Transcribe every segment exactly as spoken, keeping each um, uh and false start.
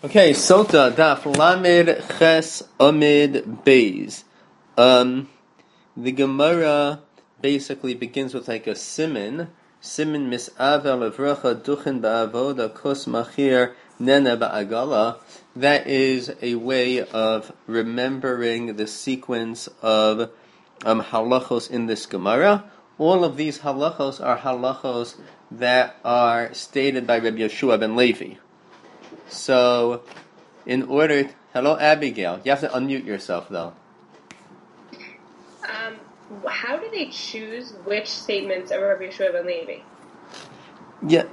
Okay, Sota Daf Lamed Ches Amid Beis. Um, the Gemara basically begins with like a siman, siman misavel avracha duchen ba'avoda kos machir nena ba'agala. That is a way of remembering the sequence of um, halachos in this Gemara. All of these halachos are halachos that are stated by Rabbi Yeshua ben Levi. So, in order... To, hello, Abigail. You have to unmute yourself, though. Um, how do they choose which statements are Rabbi Yeshua ben Levi? Yeah.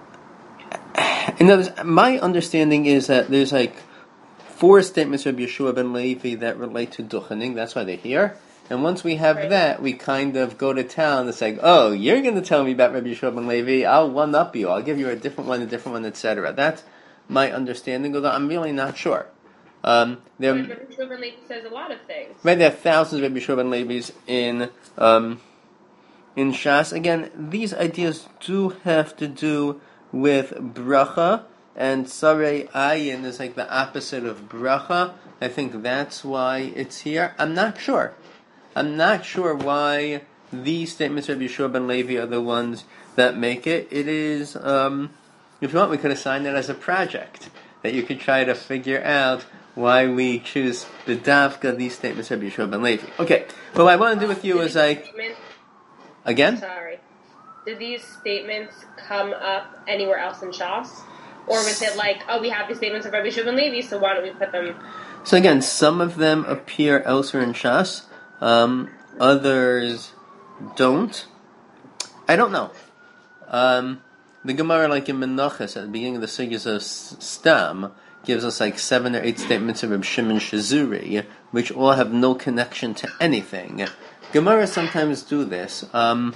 In other words, my understanding is that there's like four statements of Yeshua ben Levi that relate to duchening. That's why they're here. And once we have right. that, we kind of go to town. It's like, oh, you're going to tell me about Rabbi Yeshua ben Levi. I'll one-up you. I'll give you a different one, a different one, et cetera. That's my understanding, although I'm really not sure. Um, there, Rabbi Yeshua ben Levi says a lot of things. Right, there are thousands of Rabbi Yeshua ben Levis in um, in Shas. Again, these ideas do have to do with bracha, and sarei ayin is like the opposite of bracha. I think that's why it's here. I'm not sure. I'm not sure why these statements of Yeshua ben Levi are the ones that make it. It is... Um, If you want, we could assign that as a project that you could try to figure out why we choose the Davka, these statements of Yeshua ben Levi. Okay, but what I want to do with you is like... Again? Sorry. Did these statements come up anywhere else in Shas? Or was it like, oh, we have these statements of Rabbi Yeshua ben Levi, so why don't we put them... So again, some of them appear elsewhere in Shas. Um, others don't. I don't know. Um... The Gemara, like in Menachos, at the beginning of the Sigas of Stam, gives us like seven or eight statements of Reb Shimon Shazuri, which all have no connection to anything. Gemara sometimes do this. Um,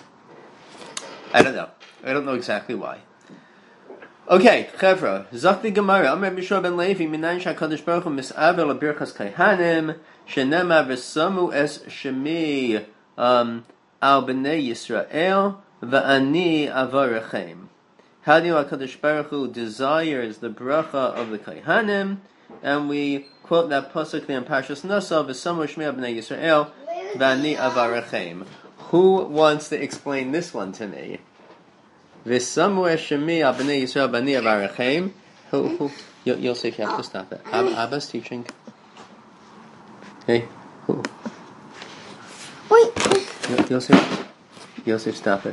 I don't know. I don't know exactly why. Okay, Chevra. Zakti Gemara. Am Reb Yeshua ben Levi, minayin sha'kadosh baruch hu mis'avel l'birchas kaihanim, shenema v'samu es shemi um, al b'nei Yisrael, v'ani avarechem. How do you HaKadosh Baruch Hu desires the bracha of the Kaihanim, and we quote that pasuk there in Parshas Nasa, V'samu Shmei B'nei Yisrael, V'ani Avarachem. Who wants to explain this one to me? V'samu Shmei B'nei Yisrael, V'ani Avarachem. Who? Who? Yosef, you have to stop it. Ab- Abba's teaching. Hey, who? Wait. Yosef, Yosef, stop it.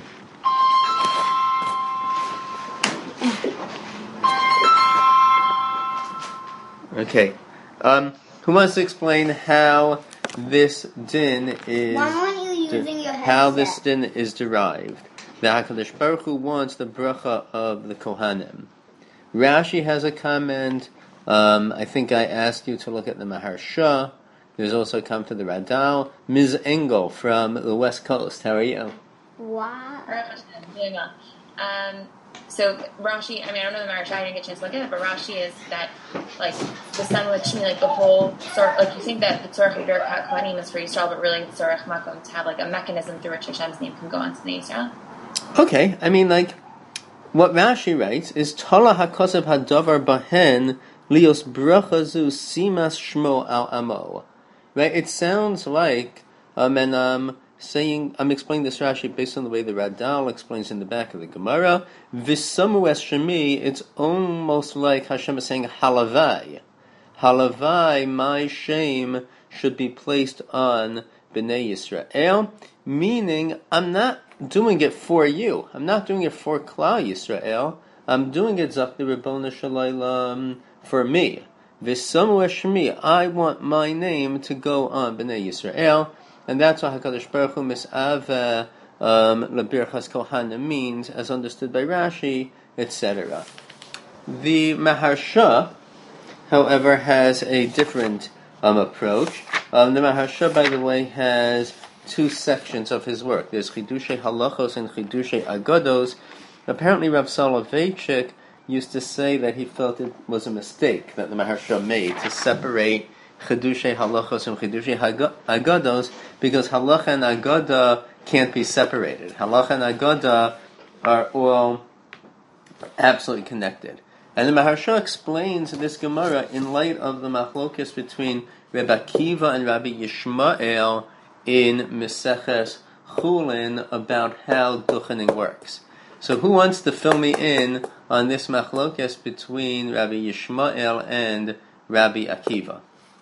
Okay. Um, who wants to explain how this din is... Why aren't you using de- your headset? How this din is derived. The HaKadosh Baruch Hu wants the bracha of the Kohanim. Rashi has a comment. Um, I think I asked you to look at the Maharsha. There's also a comment to the Radal. Miz Engel from the West Coast. How are you? Wow. Um... So Rashi, I mean, I don't know the Maharsha, I didn't get a chance to look at it, but Rashi is that, like, the son of Shmi, like the whole sort, like you think that the Tzorach B'Birkat Kohanim is for Yisrael, but really the Tzorach Makom to have like a mechanism through which Hashem's name can go onto the Yisrael. Okay, I mean, like, what Rashi writes is Tala HaKosev HaDavar Bahen Lios Brachazu Simas Shmo Al Amo. Right? It sounds like, um, and, um, saying, I'm explaining this Rashi based on the way the Radal explains in the back of the Gemara. V'samu es shemi, it's almost like Hashem is saying halavai. Halavai, my shame, should be placed on Bnei Yisrael, meaning I'm not doing it for you. I'm not doing it for Klal Yisrael. I'm doing it Zakti Ribbona Shalaylam for me. V'samu es shemi, I want my name to go on Bnei Yisrael. And that's what HaKadosh Baruch Hu mis'aveh um, l'birchas kohanim means, as understood by Rashi, et cetera. The Maharsha, however, has a different um, approach. Um, the Maharsha, by the way, has two sections of his work. There's Chidushei Halachos and Chidushei Agados. Apparently, Rav Soloveitchik used to say that he felt it was a mistake that the Maharsha made to separate Chidushei Halachos and Chidushei Agados, because Halacha and Agada can't be separated. Halacha and Agada are all absolutely connected. And the Maharsha explains this Gemara in light of the machlokes between Rabbi Akiva and Rabbi Yishmael in Meseches Chulin about how duchening works. So who wants to fill me in on this machlokes between Rabbi Yishmael and Rabbi Akiva?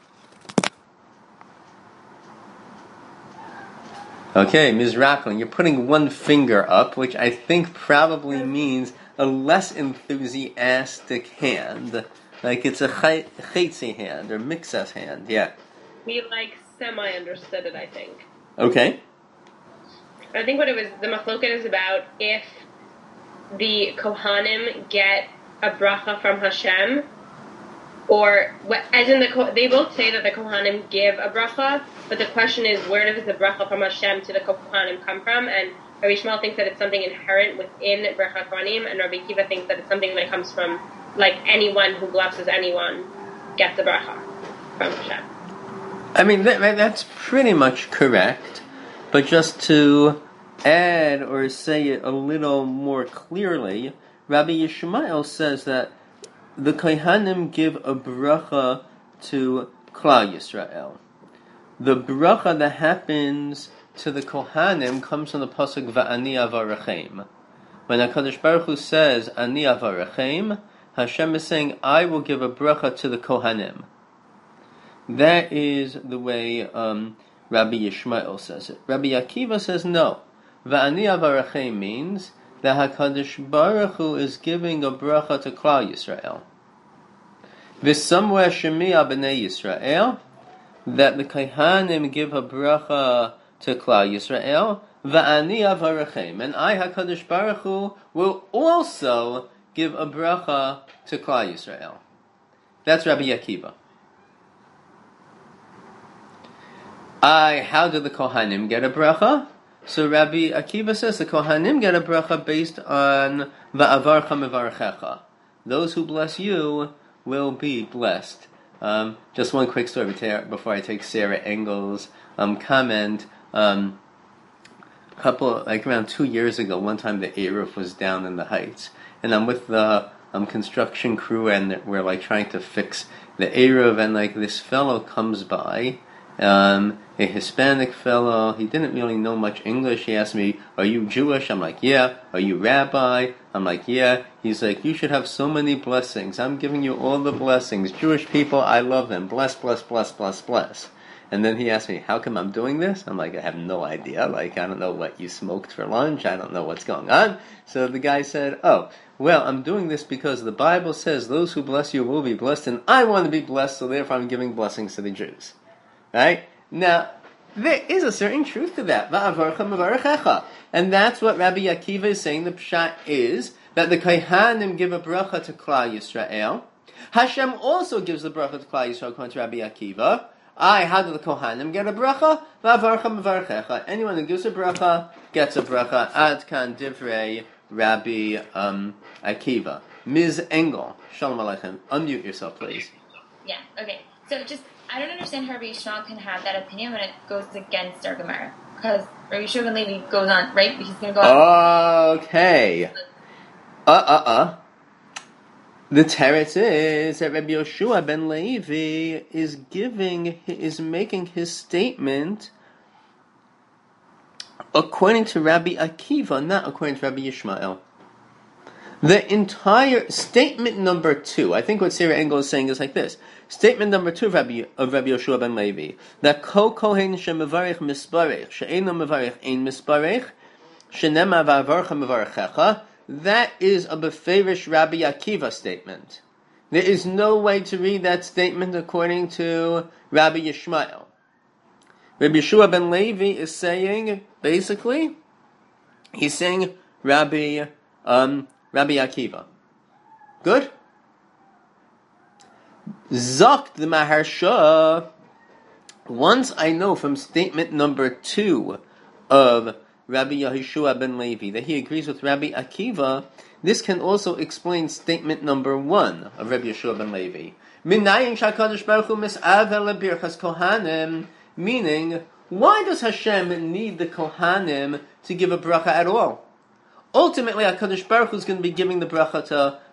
Okay, Miz Racklin, you're putting one finger up, which I think probably means a less enthusiastic hand. Like it's a chetzi hand or mixas hand, yeah. We like semi-understood it, I think. Okay. I think what it was, the machloket is about if the Kohanim get a bracha from Hashem, or, as in the, they both say that the Kohanim give a bracha, but the question is, where does the bracha from Hashem to the Kohanim come from? And Rabbi Yishmael thinks that it's something inherent within Bracha Kohanim, and Rabbi Akiva thinks that it's something that comes from, like, anyone who blesses anyone gets a bracha from Hashem. I mean, that, that's pretty much correct, but just to add or say it a little more clearly, Rabbi Yishmael says that the Kohanim give a bracha to Klal Yisrael. The bracha that happens to the Kohanim comes from the pasuk Va'ani Avarachem. When HaKadosh Baruch Hu says Ani Avarachem, Hashem is saying, I will give a bracha to the Kohanim. That is the way um, Rabbi Yishmael says it. Rabbi Akiva says no. Va'ani Avarachem means that HaKadosh Baruch Hu is giving a bracha to Klal Yisrael. V'samweh Shemi'a b'nei Yisrael, that the Kohanim give a bracha to Klal Yisrael, va'ani avarachem, and I, HaKadosh Baruch Hu, will also give a bracha to Klal Yisrael. That's Rabbi Akiva. I, how do the Kohanim get a bracha? So Rabbi Akiva says the Kohanim get a bracha based on va'avarcha mevarechecha. Those who bless you will be blessed. Um, just one quick story before I take Sarah Engel's um, comment. Um, a couple, like around two years ago, one time the Eruv was down in the Heights, and I'm with the um, construction crew, and we're like trying to fix the Eruv, and like this fellow comes by, um, a Hispanic fellow. He didn't really know much English. He asked me, "Are you Jewish?" I'm like, "Yeah." "Are you rabbi?" I'm like, "Yeah." He's like, "You should have so many blessings. I'm giving you all the blessings. Jewish people, I love them. Bless, bless, bless, bless, bless." And then he asked me, "How come I'm doing this?" I'm like, "I have no idea. Like, I don't know what you smoked for lunch. I don't know what's going on." So the guy said, "Oh, well, I'm doing this because the Bible says those who bless you will be blessed, and I want to be blessed, so therefore I'm giving blessings to the Jews." Right? Now, there is a certain truth to that. And that's what Rabbi Akiva is saying. The pshat is that the Kohanim give a bracha to Klal Yisrael. Hashem also gives the bracha to Klal Yisrael, according to Rabbi Akiva. I, how do the Kohanim get a bracha? Anyone who gives a bracha gets a bracha. Ad kan divrei Rabbi um, Akiva. Miz Engel, shalom aleichem. Unmute yourself, please. Yeah, okay. So just, I don't understand how Rabbi Yishmael can have that opinion when it goes against our Gemara. Because Rabbi Yeshua ben Levi goes on, right? He's going to go on. Okay. Uh-uh-uh. The teretz is that Rabbi Yeshua ben Levi is giving, is making his statement according to Rabbi Akiva, not according to Rabbi Yishmael. The entire statement number two, I think what Sarah Engel is saying is like this. Statement number two of Rabbi, of Rabbi Yeshua ben Levi, that kol kohen shemevarich misbarech, she'eno mevarich ein misbarech, she'nema va'avarcha mevarechecha, that is a beferish Rabbi Akiva statement. There is no way to read that statement according to Rabbi Yishmael. Rabbi Yeshua ben Levi is saying, basically, he's saying Rabbi, um, Rabbi Akiva. Good? Zok the Maharsha. Once I know from statement number two of Rabbi Yeshua ben Levi that he agrees with Rabbi Akiva, this can also explain statement number one of Rabbi Yeshua ben Levi. Minayin shakadosh baruch hu mis'avel lebirchas kohanim. Meaning, why does Hashem need the kohanim to give a bracha at all? Ultimately, HaKadosh Baruch Hu is going to be giving the bracha to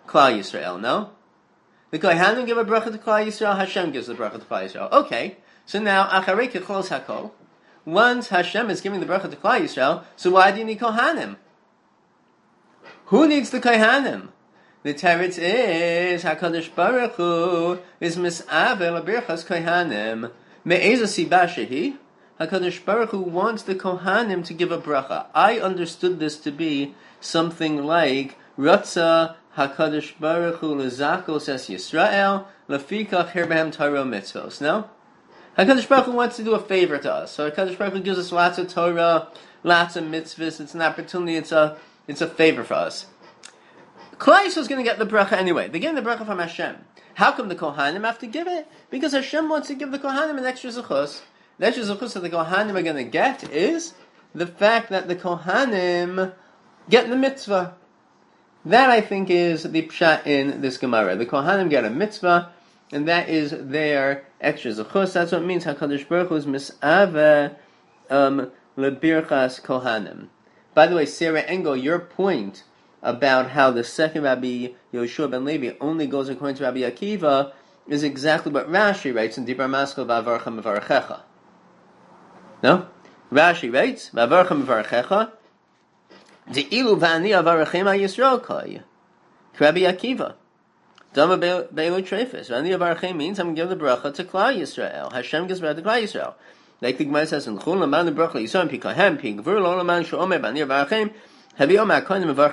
Klal Yisrael, no? The Kohanim give a bracha to Klal Yisrael, Hashem gives the bracha to Klal Yisrael. Okay, so now, Acharei Kechlos Hakol, once Hashem is giving the bracha to Klal Yisrael, so why do you need Kohanim? Who needs the Kohanim? The teretz is HaKadosh Baruch Hu is mis'avel birchas Kohanim. Me'eza siba shehi, HaKadosh Baruch Hu wants the Kohanim to give a bracha. I understood this to be something like Ratza HaKadosh Baruch Hu lezakos es Yisrael lefikach herbehem Torah mitzvos. No? HaKadosh Baruch Hu wants to do a favor to us. So HaKadosh Baruch Hu gives us lots of Torah, lots of mitzvahs. It's an opportunity. It's a it's a favor for us. Klal Yisrael is going to get the bracha anyway. They're getting the bracha from Hashem. How come the Kohanim have to give it? Because Hashem wants to give the Kohanim an extra zechus. The extra zechus that the Kohanim are going to get is the fact that the Kohanim get the mitzvah. That, I think, is the pshat in this Gemara. The Kohanim get a mitzvah, and that is their extra zechus. That's what it means. HaKadosh Baruch Hu is mis'aveh um, lebirchas Kohanim. By the way, Sarah Engel, your point about how the second Rabbi Yoshua ben Levi only goes according to Rabbi Akiva is exactly what Rashi writes in Dibra Maskal V'avarcha Mevarchecha. No? Rashi writes, V'avarcha Mevarchecha, De'ilu v'ani avarachem ha'Yisrael kai, Rabbi Akiva. Dama be'elu trefis. V'ani avarachem means I'm going to give the bracha to Klal Yisrael. Hashem gives bracha to Klal Yisrael. Like the Gemara says in Chul, Laman the bracha Yisrael, Pikahem, Pikvur, Lo Laman Shomer, V'ani avarachem, Right? In other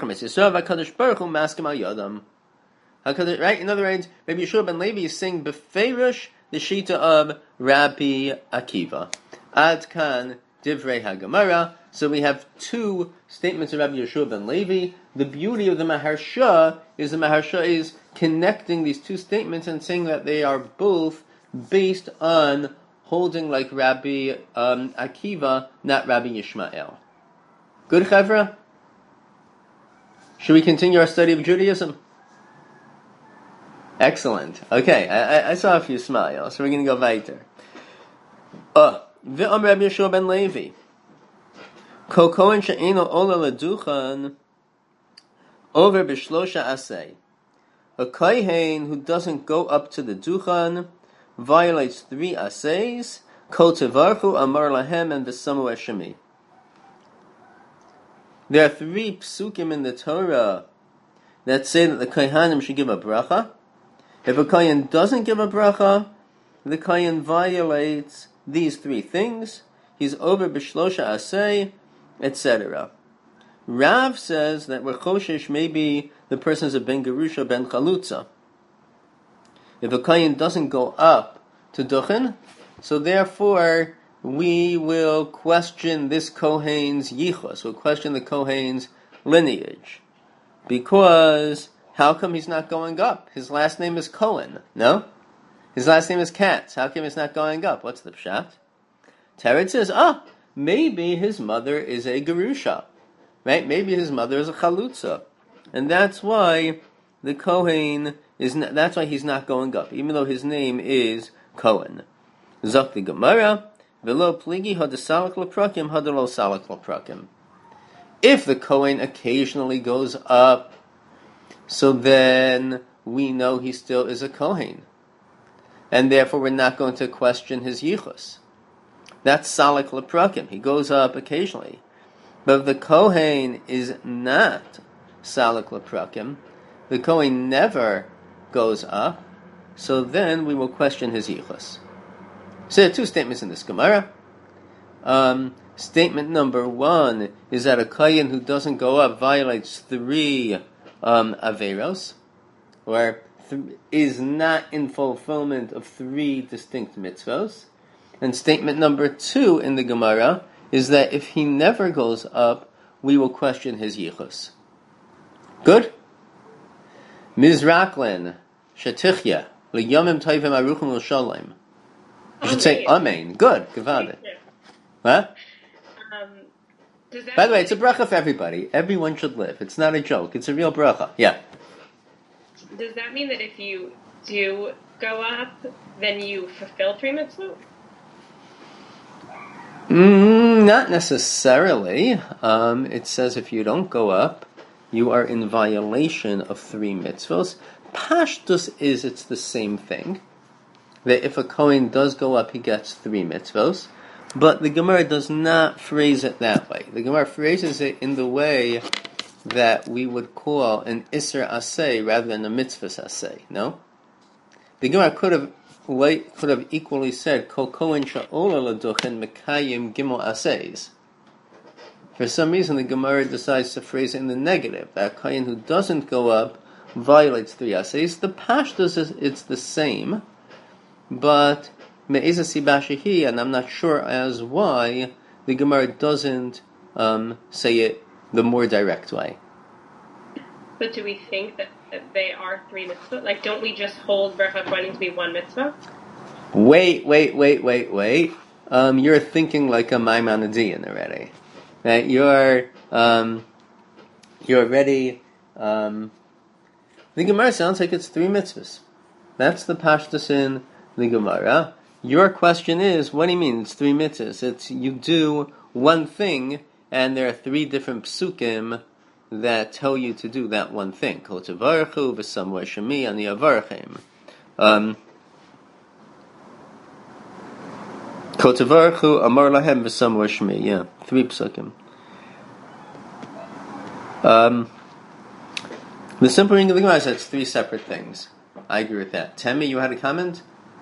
words, Rabbi Yeshua ben Levi is saying beferish the shita of Rabbi Akiva. Ad kan divrei haGemara. So we have two statements of Rabbi Yeshua ben Levi. The beauty of the Maharsha is the Maharsha is connecting these two statements and saying that they are both based on holding like Rabbi um, Akiva, not Rabbi Yishmael. Good, Chevra? Should we continue our study of Judaism? Excellent. Okay, I, I saw a few smiles, so we're going to go weiter. Uh, V'am Rabbi Yeshua ben Levi. Kol kohen she'eno ola leduchan over b'shlosha asay. A kohen who doesn't go up to the duchan violates three asays. Kol tevarchu amar lahem and v'samu eshemi. There are three psukim in the Torah that say that the Kohanim should give a bracha. If a Kohen doesn't give a bracha, the Kohen violates these three things. He's over b'shlosha asay, et cetera. Rav says that Rechoshesh may be the person's a ben Gerusha, ben Chalutza. If a Kohen doesn't go up to Duchen, so therefore we will question this Kohen's yichus. We'll question the Kohen's lineage. Because how come he's not going up? His last name is Cohen, no? His last name is Katz. How come he's not going up? What's the pshat? Teretz says, ah, maybe his mother is a Gerusha. Right? Maybe his mother is a Chalutza. And that's why the Kohen is not, that's why he's not going up, even though his name is Cohen. Zok the Gemara. If the Kohen occasionally goes up, so then we know he still is a Kohen. And therefore we're not going to question his yichus. That's Salak Leprakim. He goes up occasionally. But if the Kohen is not Salak Leprakim, the Kohen never goes up, so then we will question his yichus. So there are two statements in this Gemara. Um, statement number one is that a Kohen who doesn't go up violates three um, Averos, or th- is not in fulfillment of three distinct mitzvos. And statement number two in the Gemara is that if he never goes up, we will question his yichus. Good? Mizraklin, Shetichya, L'yomim Toivim Aruchim L'sholem. You should say Amen. Good. Gavada. Huh? Um, does that By the way, it's a bracha for everybody. Everyone should live. It's not a joke. It's a real bracha. Yeah. Does that mean that if you do go up, then you fulfill three mitzvot? Mm, not necessarily. Um, it says if you don't go up, you are in violation of three mitzvos. Pashtus is it's the same thing. That if a Kohen does go up, he gets three mitzvos. But the Gemara does not phrase it that way. The Gemara phrases it in the way that we would call an Isser Aseh rather than a Mitzvah Aseh, no? The Gemara could have could have equally said, Kol Kohen Sha'ola L'Duchen Mekayim Gimel Asehs. For some reason, the Gemara decides to phrase it in the negative. That a Kohen who doesn't go up violates three Asehs. The Pashtus is it's the same, but Me'eza Sibashi, and I'm not sure as why the Gemara doesn't um, say it the more direct way. But do we think that, that they are three mitzvah? Like, don't we just hold Bercha Kohanim to be one mitzvah? Wait, wait, wait, wait, wait. Um, you're thinking like a Maimonidean already. Right? You're, um, you're already, um, the Gemara sounds like it's three mitzvahs. That's the Pashtus in the Gemara. Your question is, what do you mean it's three mitzvahs? It's you do one thing, and there are three different psukim that tell you to do that one thing. Kol tevarechu v'samua shemi ani avarchem. Um, Kol tevarechu amar lahem v'samua shemi. Yeah, three psukim. Um, the simple reading of the Gemara says it's three separate things. I agree with that. Temi, you had a comment?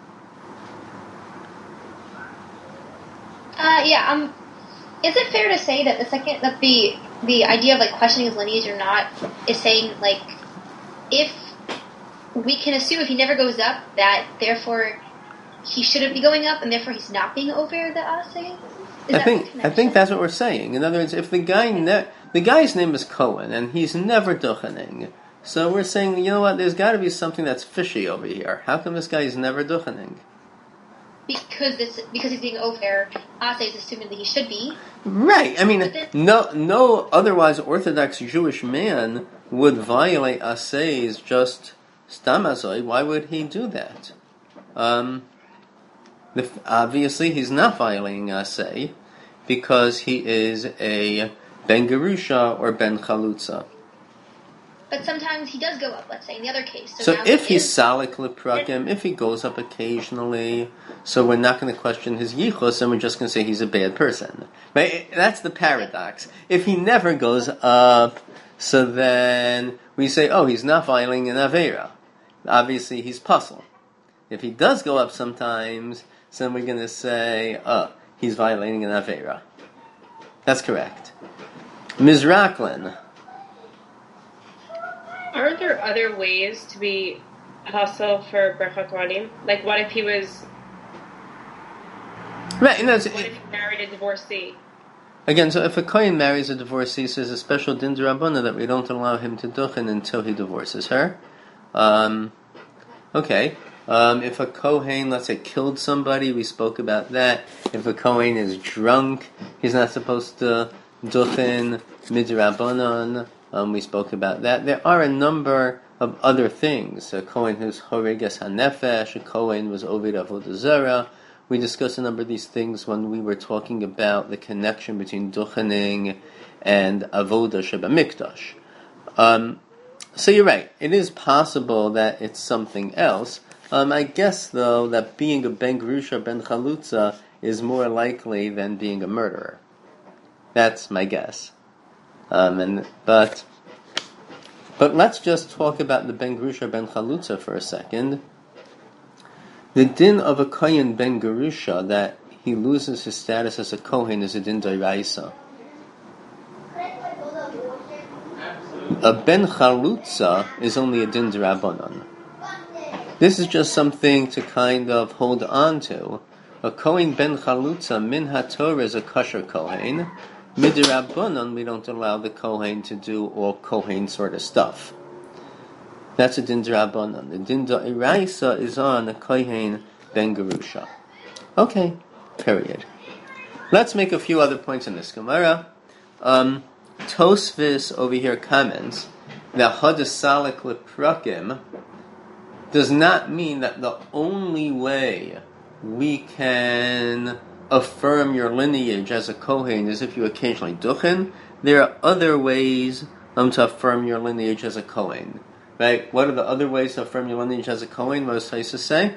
Uh, yeah, um, is it fair to say that the second, that the, the idea of, like, questioning his lineage or not is saying, like, if we can assume if he never goes up, that therefore he shouldn't be going up, and therefore he's not being over the Aseh? I think I think that's what we're saying. In other words, if the guy ne- the guy's name is Cohen and he's never duchening, so we're saying, you know what? There's got to be something that's fishy over here. How come this guy is never duchening? Because this because he's being over, Aseh is assuming that he should be. Right. I mean, no no otherwise Orthodox Jewish man would violate Aseh's just stamazoi. Why would he do that? Um. The, obviously, he's not violating Aseh because he is a Ben Gerusha or Ben Chalutza. But sometimes he does go up, let's say, in the other case. So, So now if he he's is- Salik Leprakim, if he goes up occasionally, so we're not going to question his Yichus and we're just going to say he's a bad person. Right? That's the paradox. If he never goes up, so then we say, oh, he's not violating an Aveira. Obviously, he's puzzled. If he does go up sometimes, so then we're going to say, oh, he's violating an Aveira. That's correct. Mizraklin. Aren't there other ways to be hustle for Bercha Kohanim? Like, what if he was, Right, and that's, what if he married a divorcee? again, so if a Kohen marries a divorcee, so there's a special din d'Rabbanan that we don't allow him to duchen until he divorces her. Um, okay. Um, if a Kohen, let's say, killed somebody, we spoke about that. If a Kohen is drunk, he's not supposed to duchen midrabanan. Um, we spoke about that. There are a number of other things. A Kohen who's horeges hanefesh, a Kohen was ovid avodah zarah. We discussed a number of these things when we were talking about the connection between duchening and avodah shebamikdash. Um, so you're right. It is possible that it's something else. Um, I guess, though, that being a Ben Gerusha, Ben Chalutza is more likely than being a murderer. That's my guess. Um, and but but let's just talk about the Ben Gerusha, Ben Chalutza for a second. The din of a Kohen Ben Gerusha, that he loses his status as a Kohen, is a din d'oraisa. A Ben Chalutza is only a din d'Rabbanan. This is just something to kind of hold on to. A Kohen Ben Chalutza min haTorah is a kosher Kohen. Midrabbanan, we don't allow the Kohen to do all Kohen sort of stuff. That's a din d'Rabbanan. The din d'Oraisa is on a Kohen Ben Gerusha. Okay, period. Let's make a few other points in this Gemara. Um, Tosfos over here comments that Hadasalik Leprakim does not mean that the only way we can affirm your lineage as a Kohen is if you occasionally duchen. There are other ways um, to affirm your lineage as a Kohen. Right? What are the other ways to affirm your lineage as a Kohen? What does Taisa say?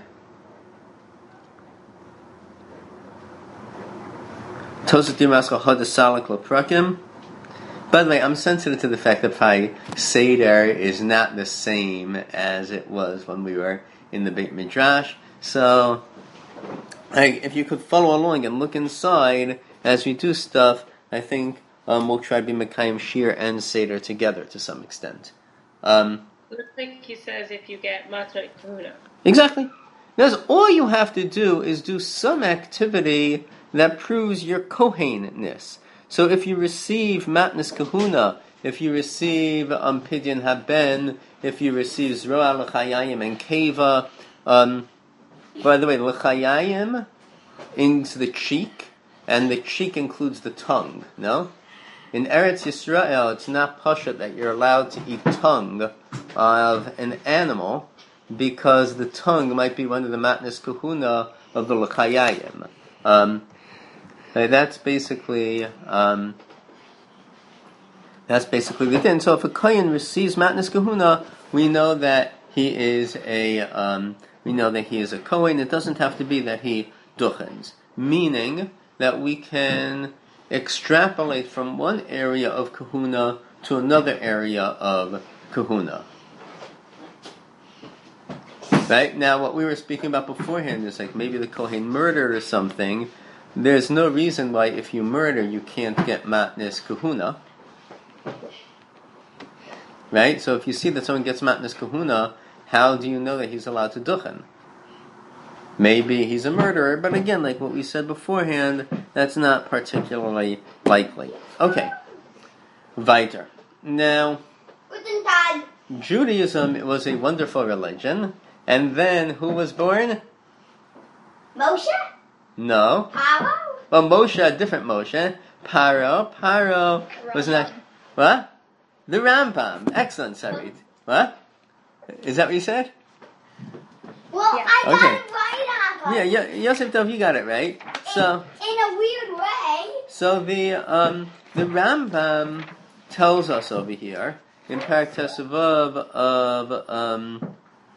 By the way, I'm sensitive to the fact that Pai Seder is not the same as it was when we were in the Beit Midrash. So, like, if you could follow along and look inside as we do stuff, I think um, we'll try to be Mekayim Shir and Seder together to some extent. Um, Looks like he says if you get Matnot Kahuna. Exactly. Because all you have to do is do some activity that proves your Kohenness. So if you receive Matnas Kahuna, if you receive um, Pidyon Haben, if you receive Zroa L'chayayim and Keva, um, by the way, L'chayayim is the cheek, and the cheek includes the tongue, no? In Eretz Yisrael, it's not pashut that you're allowed to eat tongue of an animal, because the tongue might be one of the Matnas Kahuna of the L'chayayim. Um, That's basically um, that's basically the thing. So if a kohen receives matnas kahuna, we know that he is a um, we know that he is a kohen. It doesn't have to be that he duchens, meaning that we can extrapolate from one area of kahuna to another area of kahuna. Right now, what we were speaking about beforehand is like maybe the kohen murdered or something. There's no reason why if you murder you can't get matnas kahuna. Right? So if you see that someone gets matnas kahuna, how do you know that he's allowed to duchen? Maybe he's a murderer, but again, like what we said beforehand, that's not particularly likely. Okay. Weiter. Now, Judaism was a wonderful religion, and then who was born? Moshe? No. Paro? Well, Moshe, a different Moshe. Paro. Paro was not... What? The Rambam. Excellent, Sarit. What? Is that what you said? Well, Yeah. I got Okay. it right, Abba. Yeah, Yo- Yosef Dov, you got it right. So, In a weird way. so the um the Rambam tells us over here in Parak Tesavav of um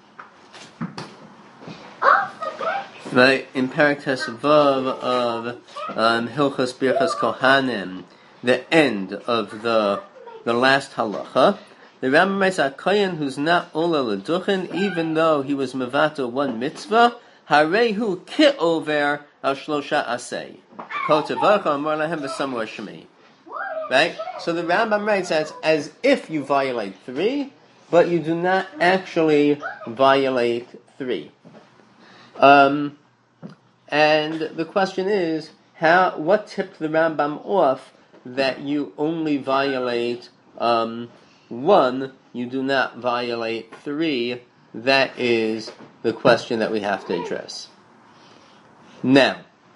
right in Parak Tesavav of um Hilchos Birchas Kohanim, the end of the the last halacha. The Rambam writes a kohen who's not ola leduchen, even though he was mevato one mitzvah, harehu ki over al shlosha asay. Kol tevarcha amar lahem v'samur shemi. Right? So the Rambam writes that as if you violate three, but you do not actually violate three. Um, and the question is, how? What tipped the Rambam off that you only violate um, one, you do not violate three? That is the question that we have to address. Now,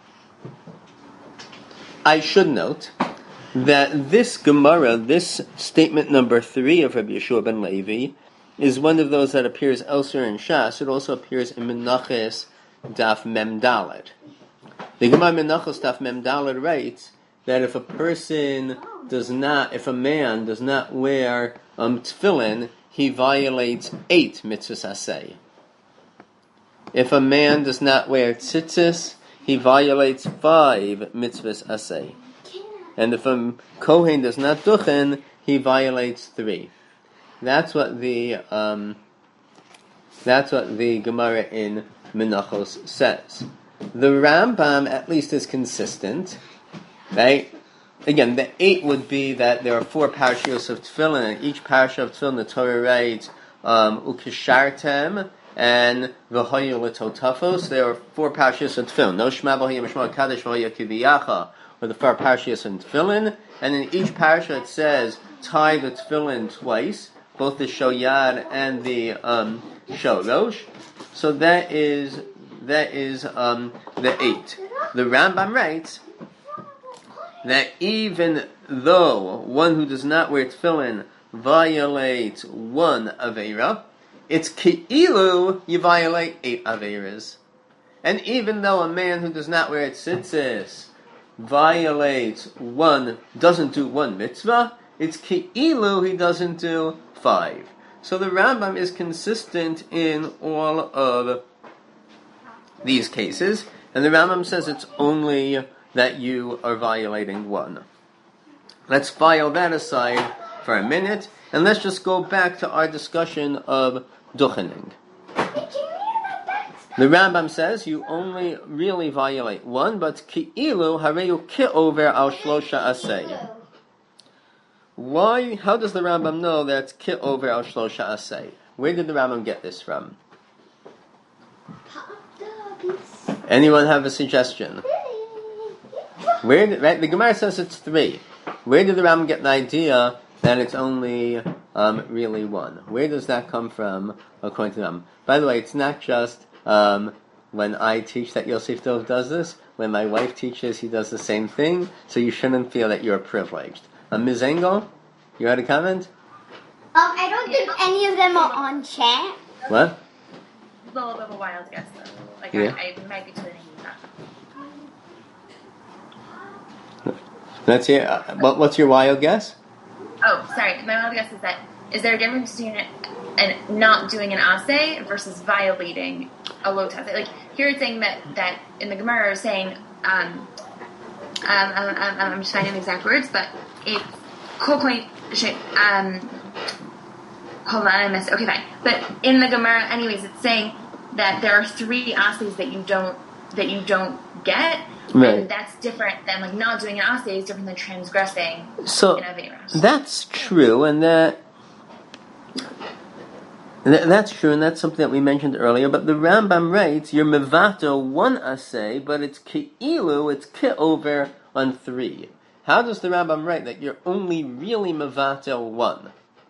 I should note that this Gemara, this statement number three of Rabbi Yeshua ben Levi, is one of those that appears elsewhere in Shas. It also appears in Menachos Daf Mem Daled. The Gemara Menachos Daf Mem Daled writes that if a person does not, if a man does not wear um, tefillin, he violates eight mitzvahs asay. If a man does not wear tzitzis, he violates five mitzvahs asay. And if a kohen does not duchen, he violates three. That's what the um, that's what the Gemara in Menachos says. The Rambam at least is consistent, right? Again, the eight would be that there are four parashiyos of tefillin, and each parasha of tefillin the Torah writes um, ukishartem and v'hoyu l'totafos. There are four parashiyos of tefillin. No shema v'hoyu mishma kadosh v'hoyu kiviyacha, or the four parashiyos in tefillin, and in each parasha it says tie the tefillin twice, both the shoyad and the um, shorosh. So that is that is um, the eight. The Rambam writes that even though one who does not wear tefillin violates one aveira, it's ki'ilu you violate eight aveiras. And even though a man who does not wear tzitzis violates one, doesn't do one mitzvah, it's ki'ilu he doesn't do five. So the Rambam is consistent in all of these cases, and the Rambam says it's only that you are violating one. Let's file that aside for a minute, and let's just go back to our discussion of duchening. The Rambam says you only really violate one, but ki'ilu hareyu ki'over al shlosha asay. Why? How does the Rambam know that's ki'over al shlosha asay? Where did the Rambam get this from? Anyone have a suggestion? Where did, right? The Gemara says it's three. Where did the Rambam get the idea that it's only um, really one? Where does that come from, according to them? By the way, it's not just um, when I teach that Yosef Dov does this. When my wife teaches, he does the same thing. So you shouldn't feel that you're privileged. Um, Miz Engel, you had a comment? Um, I don't think any of them are on chat. What? A little bit of a wild guess, though. Like, Yeah. I, I might be tuning that. That's it. Uh, what, what's your wild guess? Oh, sorry. My wild guess is that, is there a difference between it and not doing an asay versus violating a low test? Like, here it's saying that, that in the Gemara is saying, um, um, um, um, I'm just finding the exact words, but it's kol point, um, hold on, I missed, okay, fine. But in the Gemara, anyways, it's saying that there are three asays that you don't, that you don't get, Right. and that's different than, like, not doing an asay is different than transgressing So an Aveira. that's true, and that th- that's true, and that's something that we mentioned earlier. But the Rambam writes, "You're mevato one asay, but it's ki'ilu, it's ki'over on three." How does the Rambam write that you're only really mevato one?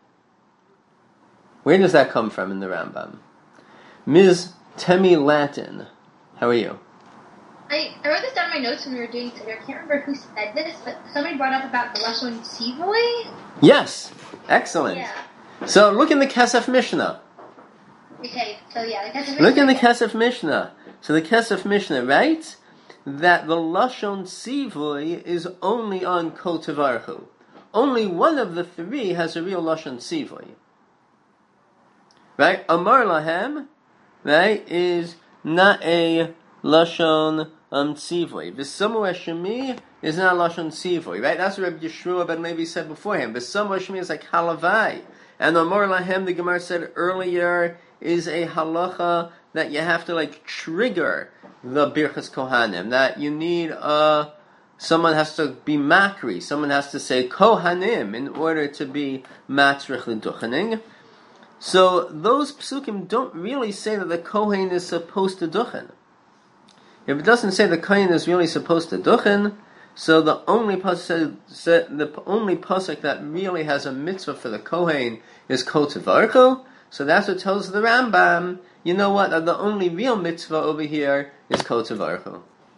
Where does that come from in the Rambam? Miz Temi Latin, how are you? I, I wrote this down in my notes when we were doing today. I can't remember who said this, but somebody brought up about the Lashon Tzivoy. Yes, excellent. Yeah. So look in the Kesef Mishnah. Okay, so yeah, like that's a Look in the Kesef Mishnah. So the Kesef Mishnah writes that the Lashon Tzivoy is only on Kol Tevarchu. Only one of the three has a real Lashon Tzivoy. Right? Amar Lahem, right, is not a Lashon um, Tzivoy. V'samu Shemi is not Lashon Tzivoy. Right? That's what Rabbi Yeshua ben Levi said beforehand. V'samu Shemi is like Halavai. And Amar Lahem, the Gemara said earlier, is a halacha that you have to like trigger the Birchas Kohanim. That you need uh someone has to be makri, someone has to say Kohanim in order to be matzrich l'duchening. So those psukim don't really say that the Kohen is supposed to duchen. If it doesn't say the Kohen is really supposed to duchen, so the only pasuk, the only pasuk that really has a mitzvah for the Kohen is Kol Tevarchu. So that's what tells the Rambam, you know what, that the only real mitzvah over here is Kol Tevarchu.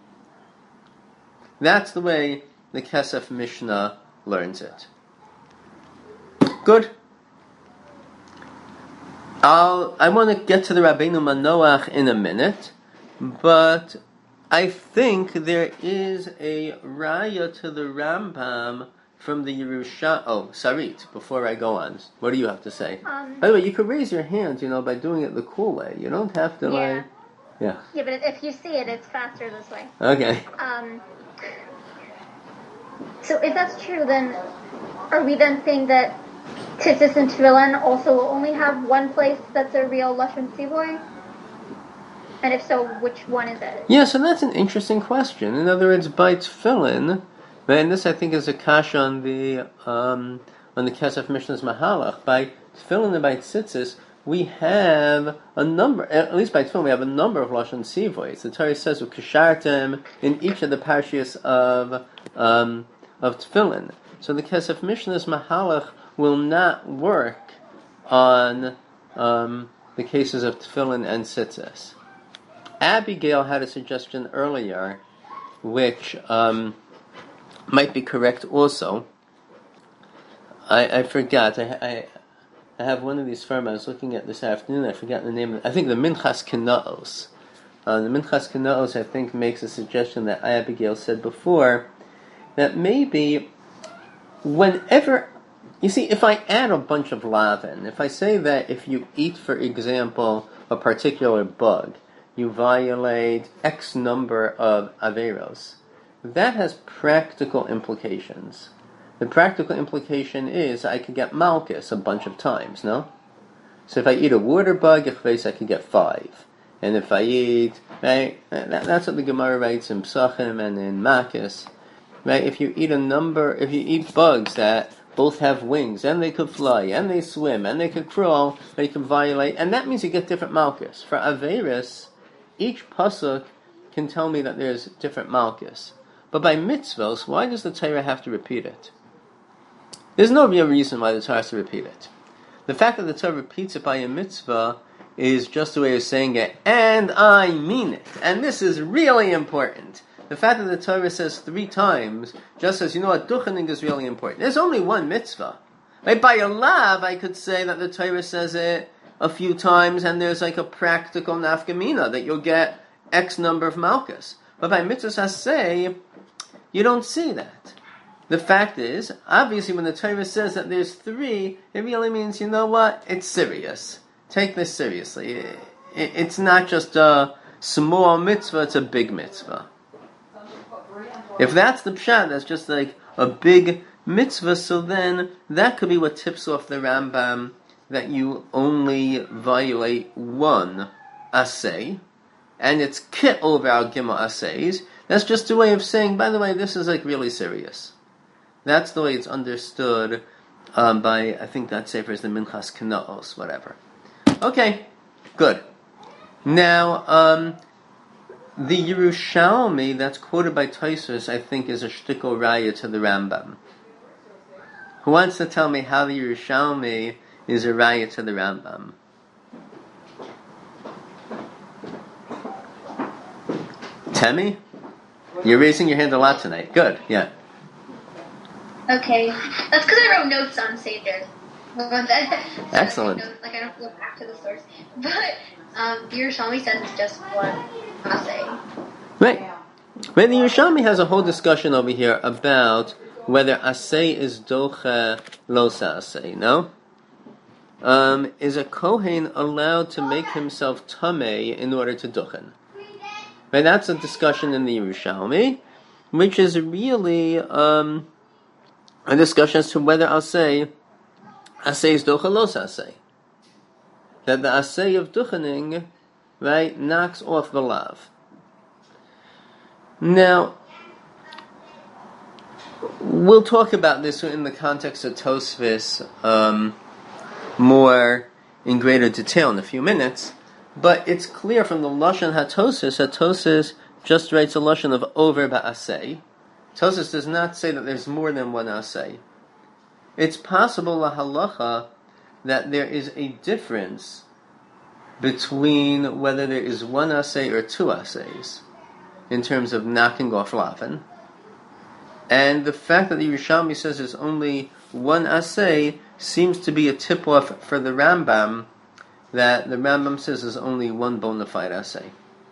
That's the way the Kesef Mishnah learns it. Good. I'll, I want to get to the Rabbeinu Manoach in a minute, but I think there is a raya to the Rambam from the Yerusha. Oh, Sarit, before I go on, what do you have to say? Um, By the way, you could raise your hand, you know, by doing it the cool way. You don't have to, Yeah. like... Yeah. yeah, but if you see it, it's faster this way. Okay. Um, so if that's true, then are we then saying that Tzitzis and Tefillin also only have one place that's a real Lashon Tzivoy? And if so, which one is it? Yeah, so that's an interesting question. In other words, by Tefillin, and this I think is a kasha on the um, on the Kesef Mishnah's Mahalach. By Tefillin and by Tzitzis, we have a number, at least by Tefillin, we have a number of Lashon Tzivoy. The Torah says, "Ukishartem" in each of the parshiyos of um, of Tefillin. So the Kesef Mishnah's Mahalach will not work on um, the cases of Tefillin and Tzitzis. Abigail had a suggestion earlier, which um, might be correct also. I, I forgot. I, I I have one of these firms I was looking at this afternoon. I forgot the name of it. I think the Minchas Kenaos. Uh, the Minchas Kenaos, I think, makes a suggestion that Abigail said before, that maybe whenever You see, if I add a bunch of lavin, if I say that if you eat, for example, a particular bug, you violate X number of averos, that has practical implications. The practical implication is I could get malchus a bunch of times, no? So if I eat a water bug, if I could get five. And if I eat, right, that, that's what the Gemara writes in Psachim and in Makis, right? If you eat a number, if you eat bugs that both have wings, and they could fly, and they swim, and they could crawl, they can violate, and that means you get different malchus. For Averis, each pasuk can tell me that there's different malchus. But by mitzvos, why does the Torah have to repeat it? There's no real reason why the Torah has to repeat it. The fact that the Torah repeats it by a mitzvah is just a way of saying it, and I mean it. And this is really important. The fact that the Torah says three times just says, you know what, duchening is really important. There's only one mitzvah. Right? By a lav, I could say that the Torah says it a few times, and there's like a practical nafkamina, that you'll get X number of malchus. But by mitzvah say, you don't see that. The fact is, obviously when the Torah says that there's three, it really means, you know what, it's serious. Take this seriously. It's not just a small mitzvah, it's a big mitzvah. If that's the pshat, that's just like a big mitzvah, so then that could be what tips off the Rambam that you only violate one asay, and it's kit over our gimel asays. That's just a way of saying, by the way, this is like really serious. That's the way it's understood um, by, I think that sefer is the Minchas Knaos, whatever. Okay, good. Now, um, the Yerushalmi that's quoted by Tosfos, I think, is a shtickle raya to the Rambam. Who wants to tell me how the Yerushalmi is a raya to the Rambam? Temi? You're raising your hand a lot tonight. Good, yeah. Okay, that's because I wrote notes on Seder. Excellent. Notes, like I don't go back to the source. But um, the Yerushalmi says it's just one assay. Right. But the Yerushalmi has a whole discussion over here about whether assay is doche losa assay. No? Um, is a Kohen allowed to make himself tamei in order to duchen? Right, that's a discussion in the Yerushalmi, which is really um, a discussion as to whether assay assay is doche losa assay. That the assay of duchening, right, knocks off the lav. Now, we'll talk about this in the context of Tosfos um, more in greater detail in a few minutes, but it's clear from the Lashon HaTosfos that Tosfos just writes a Lashon of over ba'asei. Tosfos does not say that there's more than one asay. It's possible, la halacha, that there is a difference between whether there is one assay or two assays in terms of knocking off lavin. And the fact that the Yerushalmi says there's only one assay seems to be a tip-off for the Rambam, that the Rambam says there's only one bona fide assay.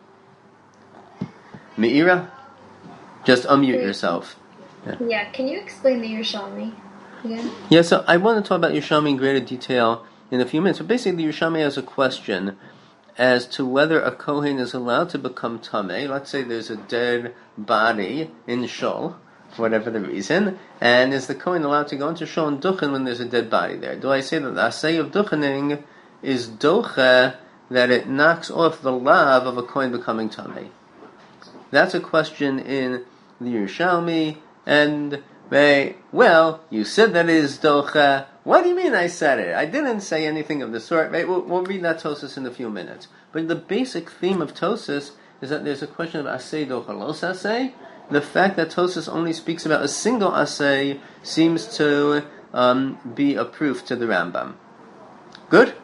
Meira? Just unmute yourself. Yeah. yeah, can you explain the Yerushalmi again? Yeah, so I want to talk about Yerushalmi in greater detail in a few minutes. But basically, the Yerushalmi has a question as to whether a Kohen is allowed to become Tameh. Let's say there's a dead body in Shul, for whatever the reason, and is the Kohen allowed to go into Shul and Duchen when there's a dead body there? Do I say that the Asay of Duchening is Doche, that it knocks off the lav of a Kohen becoming Tameh? That's a question in the Yerushalmi, and they, well, you said that it is Doche. What do you mean I said it? I didn't say anything of the sort. Right? We'll, we'll read that Tosfos in a few minutes. But the basic theme of Tosfos is that there's a question of Asay Doche Los Asay. The fact that Tosfos only speaks about a single Asay seems to um, be a proof to the Rambam. Good?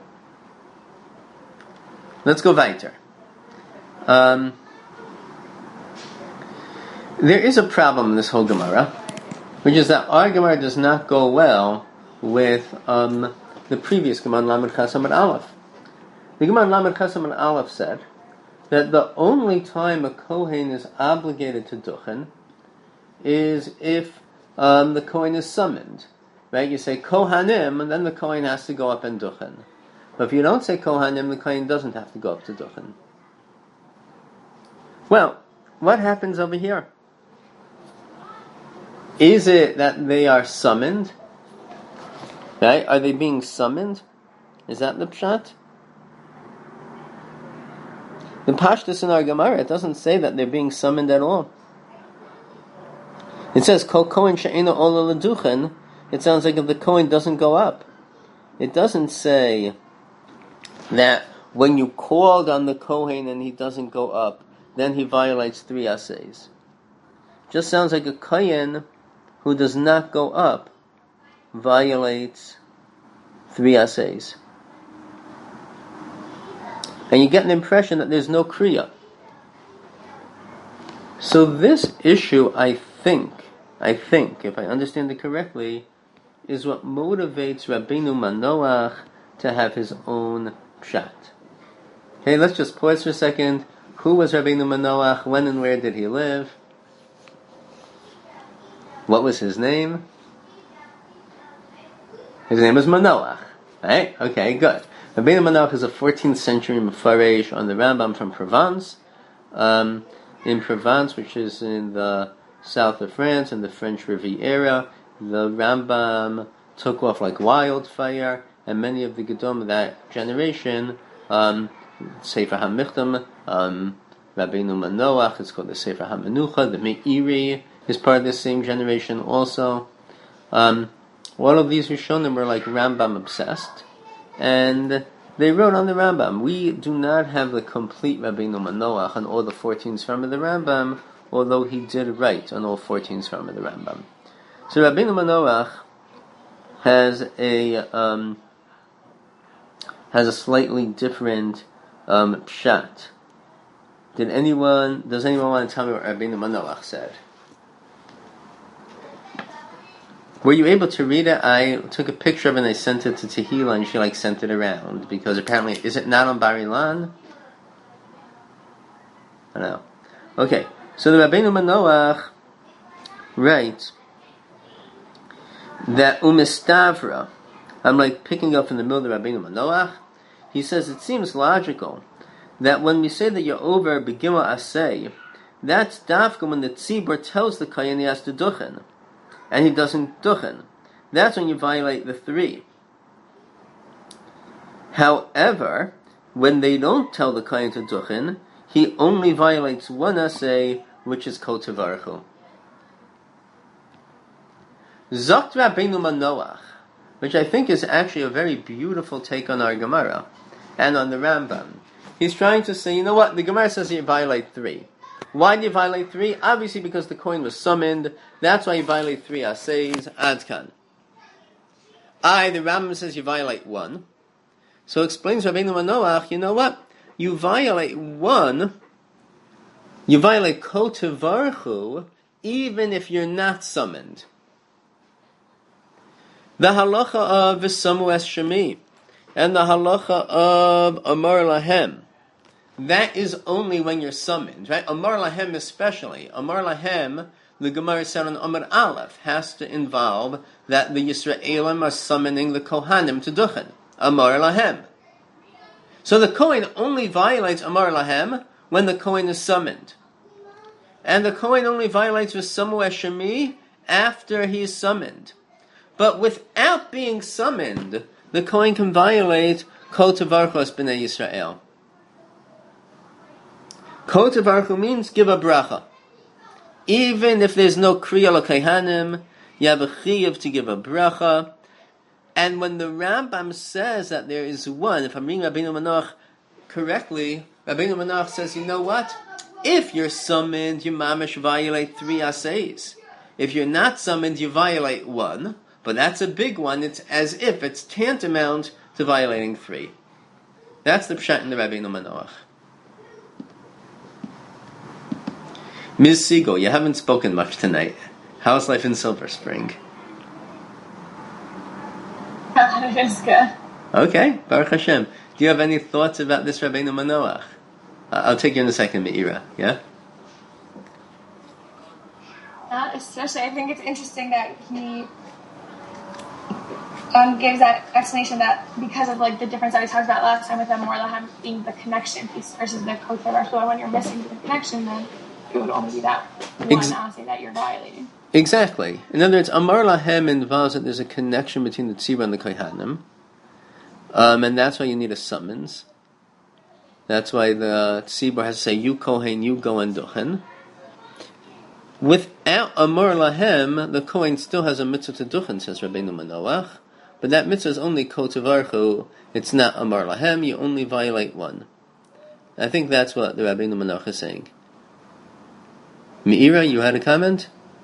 Let's go weiter. Um, there is a problem in this whole Gemara, which is that our Gemara does not go well with um, the previous Gemara, Lamed Chasam and Aleph. The Gemara, Lamed Chasam and Aleph said that the only time a Kohen is obligated to Duchen is if um, the Kohen is summoned. right? You say Kohanim, and then the Kohen has to go up and duchen. But if you don't say Kohanim, the Kohen doesn't have to go up to duchen. Well, what happens over here? Is it that they are summoned? Right? Are they being summoned? Is that the pshat? The Pashtus in our Gemara, it doesn't say that they're being summoned at all. It says, Kol Kohen she'ena ola leduchen. It sounds like if the Kohen doesn't go up. It doesn't say that when you called on the Kohen and he doesn't go up, then he violates three assays. Just sounds like a Kohen who does not go up violates three assays. And you get an impression that there's no Kriya. So this issue, I think, I think, if I understand it correctly, is what motivates Rabbeinu Manoach to have his own pshat. Okay, let's just pause for a second. Who was Rabbeinu Manoach? When and where did he live? What was his name? His name was Manoach. Right? Okay, good. Rabbeinu Manoach is a fourteenth century Mefaresh on the Rambam from Provence. Um, in Provence, which is in the south of France, in the French Riviera, the Rambam took off like wildfire, and many of the Gedom of that generation, um, Sefer HaMichtam, um, Rabbeinu Manoach, it's called the Sefer HaMenucha, the Meiri is part of the same generation also. Um, all of these Rishonim were like Rambam obsessed, and they wrote on the Rambam. We do not have the complete Rabbeinu Manoach on all the fourteen Sfarim of the Rambam, although he did write on all fourteen Sfarim of the Rambam. So Rabbeinu Manoach has a um, has a slightly different um, pshat. Did anyone? Does anyone want to tell me what Rabbeinu Manoach said? Were you able to read it? I took a picture of it and I sent it to Tehila, and she like sent it around because apparently, is it not on Bar Ilan? I don't know. Okay, so the Rabbeinu Manoach writes that Umistavra, I'm like picking up in the middle of the Rabbeinu Manoach. He says it seems logical that when we say that you're over Begimel Asay, that's dafka when the tzibur tells the kohen he has to duchen, and he doesn't duchen. That's when you violate the three. However, when they don't tell the kohen to duchen, he only violates one asay, which is kol tevarchu. Zokt Rabbeinu Manoach, which I think is actually a very beautiful take on our Gemara and on the Rambam. He's trying to say, you know what, the Gemara says you violate three. Why do you violate three? Obviously because the coin was summoned. That's why you violate three assays. Adkan. I, the Rambam says you violate one. So explains Rabbeinu Manoach, you know what? You violate one, you violate kol tevarchu, even if you're not summoned. The halacha of V'samu es Shemi and the halacha of Amar Lahem, that is only when you're summoned, right? Amar Lahem especially. Amar Lahem, the Gemara said on Amar Aleph, has to involve that the Yisraelim are summoning the Kohanim to Duchen. Amar Lahem. So the Kohen only violates Amar Lahem when the Kohen is summoned. And the Kohen only violates V'samu es Shemi after he is summoned. But without being summoned, the Kohen can violate Kol Tevarchu B'nai Yisrael. Kol Tevarchu means give a bracha. Even if there's no Kriya L'Kohanim, you have a Chiyuv to give a bracha. And when the Rambam says that there is one, if I'm reading Rabbeinu Manoach correctly, Rabbeinu Manoach says, you know what? If you're summoned, you mamish violate three assays. If you're not summoned, you violate one. But that's a big one. It's as if it's tantamount to violating three. That's the pshat in the Rabbeinu Manoach. Miz Siegel, you haven't spoken much tonight. How's life in Silver Spring? It's good. Okay, Baruch Hashem. Do you have any thoughts about this Rabbeinu Manoach? Uh, I'll take you in a second, Meira. Yeah? Uh, especially, I think it's interesting that he um, gives that explanation that because of like the difference that we talked about last time with the Morlahem being the connection piece versus the Kotav, so when you're missing the connection, then it would only be that one Ex- assay that you're violating. Exactly. In other words, Amar Lahem involves that there's a connection between the tzibur and the kohanim, um, and that's why you need a summons. That's why the tzibur has to say, "You kohen, you go and duchen." Without Amar Lahem, the kohen still has a mitzvah to duchen, says Rabbeinu Manoach, but that mitzvah is only kotavarchu. It's not Amar Lahem. You only violate one. I think that's what the Rabbeinu Manoach is saying. Meira, you had a comment?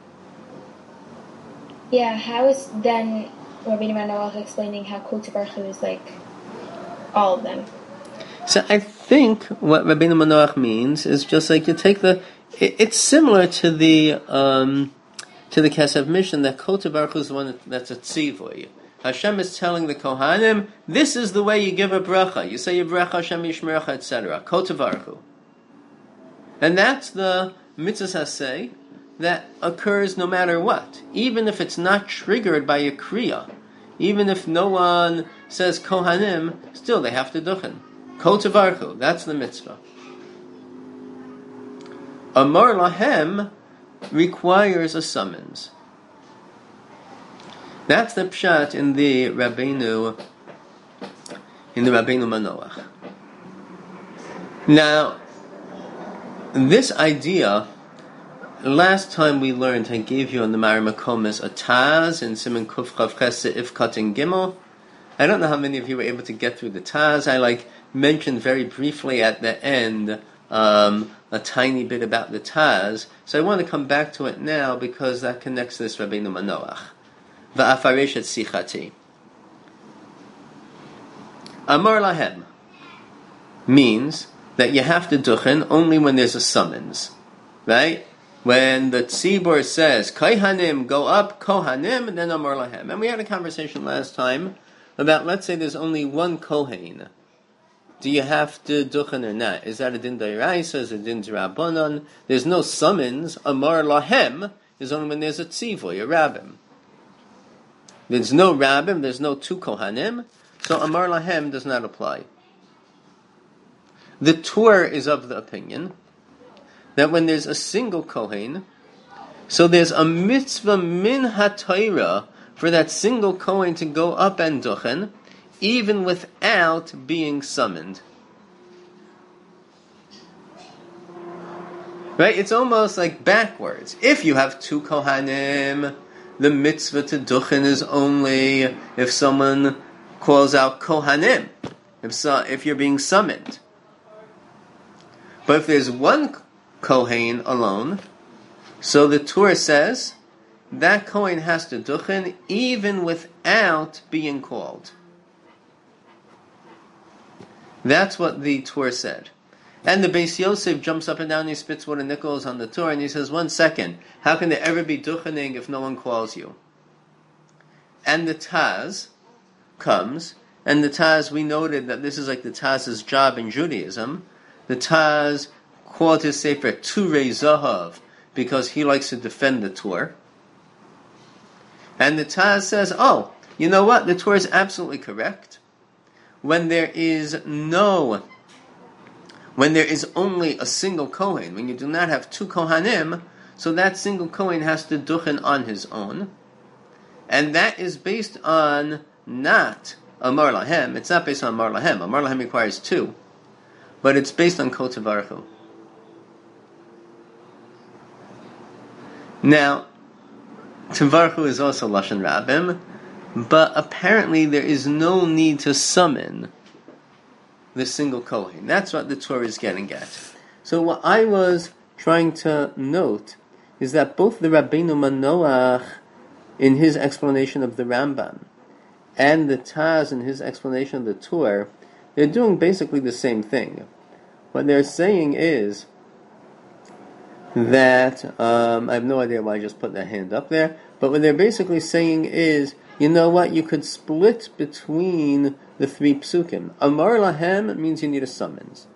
Yeah, how is then Rabbeinu Manoach explaining how Kol Tivarchu is like all of them? So I think what Rabbeinu Manoach means is just like you take the. It, it's similar to the um, to the Kesef Mishnah that Kol Tivarchu is the one that, that's a tzivui. Hashem is telling the Kohanim, this is the way you give a bracha. You say a bracha, Hashem Yishmerecha, et cetera. Kol Tivarchu, and that's the mitzvah haseh that occurs no matter what, even if it's not triggered by a kriya, even if no one says kohanim, still they have to duchen. Kol tevarchu, that's the mitzvah. Amar lahem requires a summons. That's the pshat in the Rabbeinu, in the Rabbeinu Manoach. Now, this idea, last time we learned, I gave you on the Mari Makomis a Taz in Siman Kuf Chav Ches If Katan Gimel. I don't know how many of you were able to get through the Taz. I like mentioned very briefly at the end um, a tiny bit about the Taz. So I want to come back to it now because that connects to this Rabbeinu Manoach. Va'afaresh et sichati. Amar lahem means that you have to duchen only when there's a summons. Right? When the tzibur says, Kohanim, go up, Kohanim, then Amar lahem. And we had a conversation last time about, let's say there's only one Kohen. Do you have to duchen or not? Is that a din d'oraisa? Is it a din d'rabbanan? There's no summons. Amar lahem is only when there's a tzivui, a rabbim. There's no rabbim, there's no two Kohanim, so Amar lahem does not apply. The Tur is of the opinion that when there's a single Kohen, so there's a mitzvah min ha-Torah for that single Kohen to go up and duchen, even without being summoned. Right? It's almost like backwards. If you have two Kohanim, the mitzvah to duchen is only if someone calls out Kohanim, if, so, if you're being summoned. But if there's one Kohen alone, so the Torah says that Kohen has to duchen even without being called. That's what the Torah said. And the Beis Yosef jumps up and down, he spits water nickels on the Torah, and he says, one second, how can there ever be duchening if no one calls you? And the Taz comes, and the Taz, we noted that this is like the Taz's job in Judaism. The Taz called his sefer Turei Zahav because he likes to defend the Torah. And the Taz says, oh, you know what? The Torah is absolutely correct. When there is no, when there is only a single Kohen, when you do not have two Kohanim, so that single Kohen has to duchen on his own. And that is based on not Amar Lahem. It's not based on Amar Lahem. Amar Lahem requires two. But it's based on Kol Tevarchu. Now, Tevarchu is also Lashon Rabbim, but apparently there is no need to summon the single Kohen. That's what the Torah is getting at. So what I was trying to note is that both the Rabbeinu Manoach, in his explanation of the Rambam, and the Taz in his explanation of the Torah, they're doing basically the same thing. What they're saying is that, um, I have no idea why I just put that hand up there, but what they're basically saying is, you know what, you could split between the three psukim. Amar lahem means you need a summons.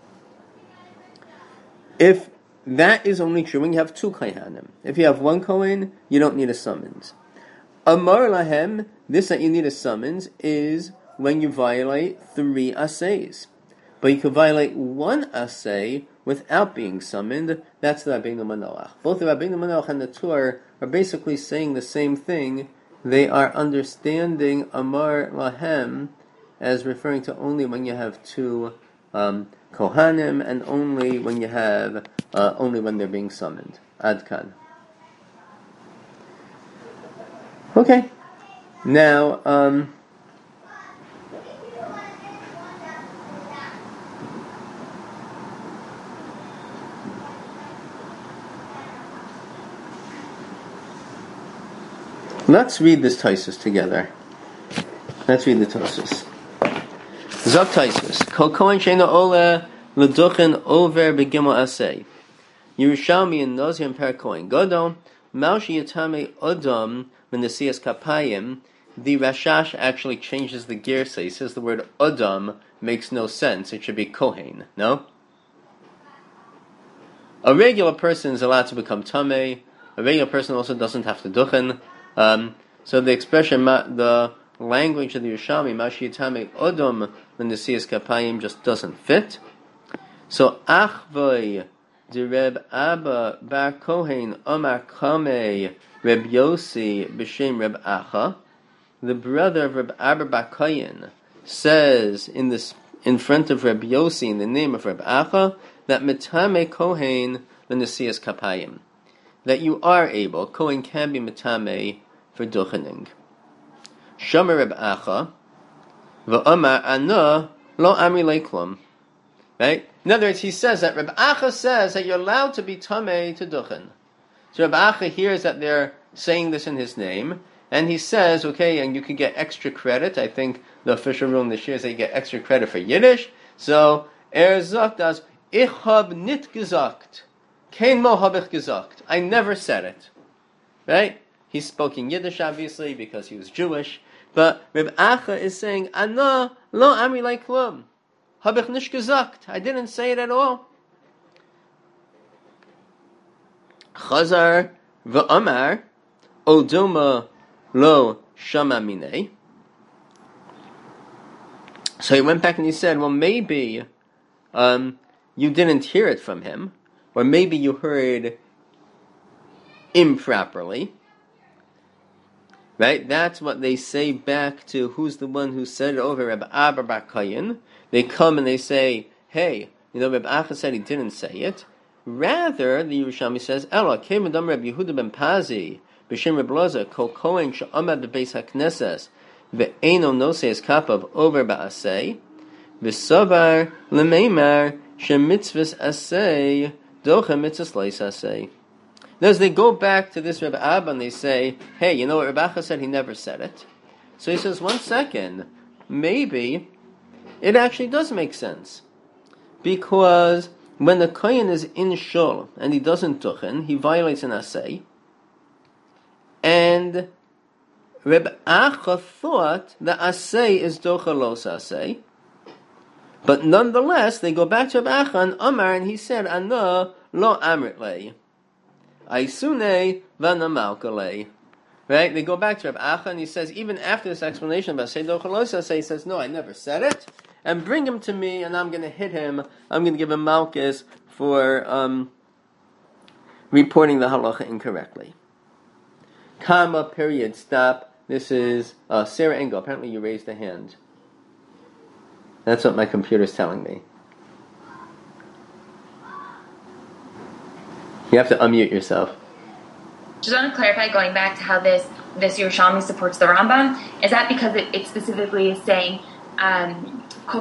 If that is only true when you have two kohanim. If you have one kohen, you don't need a summons. Amar lahem this that you need a summons is when you violate three assays. But you can violate one assay without being summoned. That's the Rabbeinu Manoach. Both the Rabbeinu Manoach and the Tur are basically saying the same thing. They are understanding Amar Lahem as referring to only when you have two um, Kohanim and only when you have uh, only when they're being summoned. Adkan. Okay. Now, um, let's read this Taisus together. Let's read the Taisus. Zok Taisus. Kol kohen she'eino ole l'duchen over begimel asay. Yerushalmi and Nazir and Per Kohen Gadol. Maushi Yatame Odom Menasias Kapayim. The Rashash actually changes the Gersa. He says the word Odom makes no sense. It should be Kohen. No? A regular person is allowed to become Tameh. A regular person also doesn't have to duchen. Um, so the expression, the language of the Yerushalmi, Mashi Yatame Odom Menasias Kapayim, just doesn't fit. So Achvoy the Reb Abba Bar Kohen Omar Kameh Reb Yossi B'Shem Reb Acha. The brother of Reb Abba Bar Kohen says in this in front of Reb Yossi in the name of Reb Acha that Metame Kohen L'Nesias Kapayim, that you are able, Kohen can be Metame for duchening. Shomer Reb Acha V'Omar Ana Lo Amri Leiklum. Right? In other words, he says that Reb Acha says that you're allowed to be tamei to duchen. So Reb Acha hears that they're saying this in his name, and he says, okay, and you can get extra credit. I think the official rule in this year is that you get extra credit for Yiddish. So er sagt das, ich hab nit gesagt. Kein mo hab ich gesagt. I never said it. Right? He's spoken Yiddish, obviously, because he was Jewish. But Reb Acha is saying, Ana lo amri lei klum. Hab ich nicht gesagt. I didn't say it at all. Chazar v'amar odoma lo shama minei. So he went back and he said, well, maybe um, you didn't hear it from him, or maybe you heard improperly. Right? That's what they say back to who's the one who said it over Reb Abba Bar Kohen. They come and they say, hey, you know, Reb Acha said he didn't say it. Rather, the Yerushalmi says, Ella, came Adam Reb Yehuda ben Pazi, B'Shem Reb Loza, Kol Kohen she'amad b'beis hakneses, ve'eno noses kapav over ba'asei, v'savar l'meimar she'mitzvahs asei, docha mitzvahs leis asei. As they go back to this Reb Abba and they say, hey, you know what Reb Acha said? He never said it. So he says, one second, maybe it actually does make sense. Because when the Kohen is in Shul and he doesn't duchen, he violates an assay. And Reb Acha thought the assay is docha los assay. But nonetheless, they go back to Reb Acha and Amar and he said, Ana lo amrit lei. Aisune vana malkale. Right? They go back to Reb Acha and he says, even after this explanation about say docha los assay, he says, no, I never said it. And bring him to me, and I'm going to hit him. I'm going to give him malchus for um, reporting the halacha incorrectly. Comma, period, stop. This is uh, Sarah Engel. Apparently you raised a hand. That's what my computer's telling me. You have to unmute yourself. Just want to clarify, going back to how this, this Yerushalmi supports the Rambam, is that because it, it specifically is saying, um,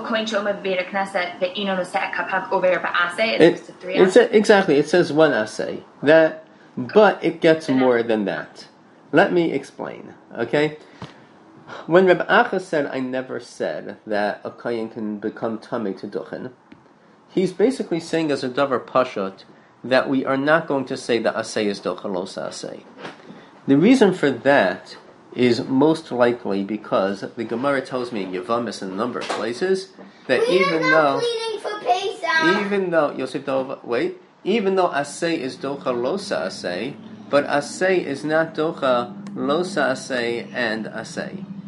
It, it's a, exactly, it says one assay. That, but it gets more than that. Let me explain, okay? When Reb Acha said, I never said that a kohen can become tamei to duchen, he's basically saying as a davar pashut that we are not going to say that assay is docha los assay. The reason for that is most likely because the Gemara tells me in Yevamis in a number of places that we even are though, pleading for Pesach. even though Yosef Dov, wait, even though assay is docha losa assay, but assay is not docha losa assay and assay.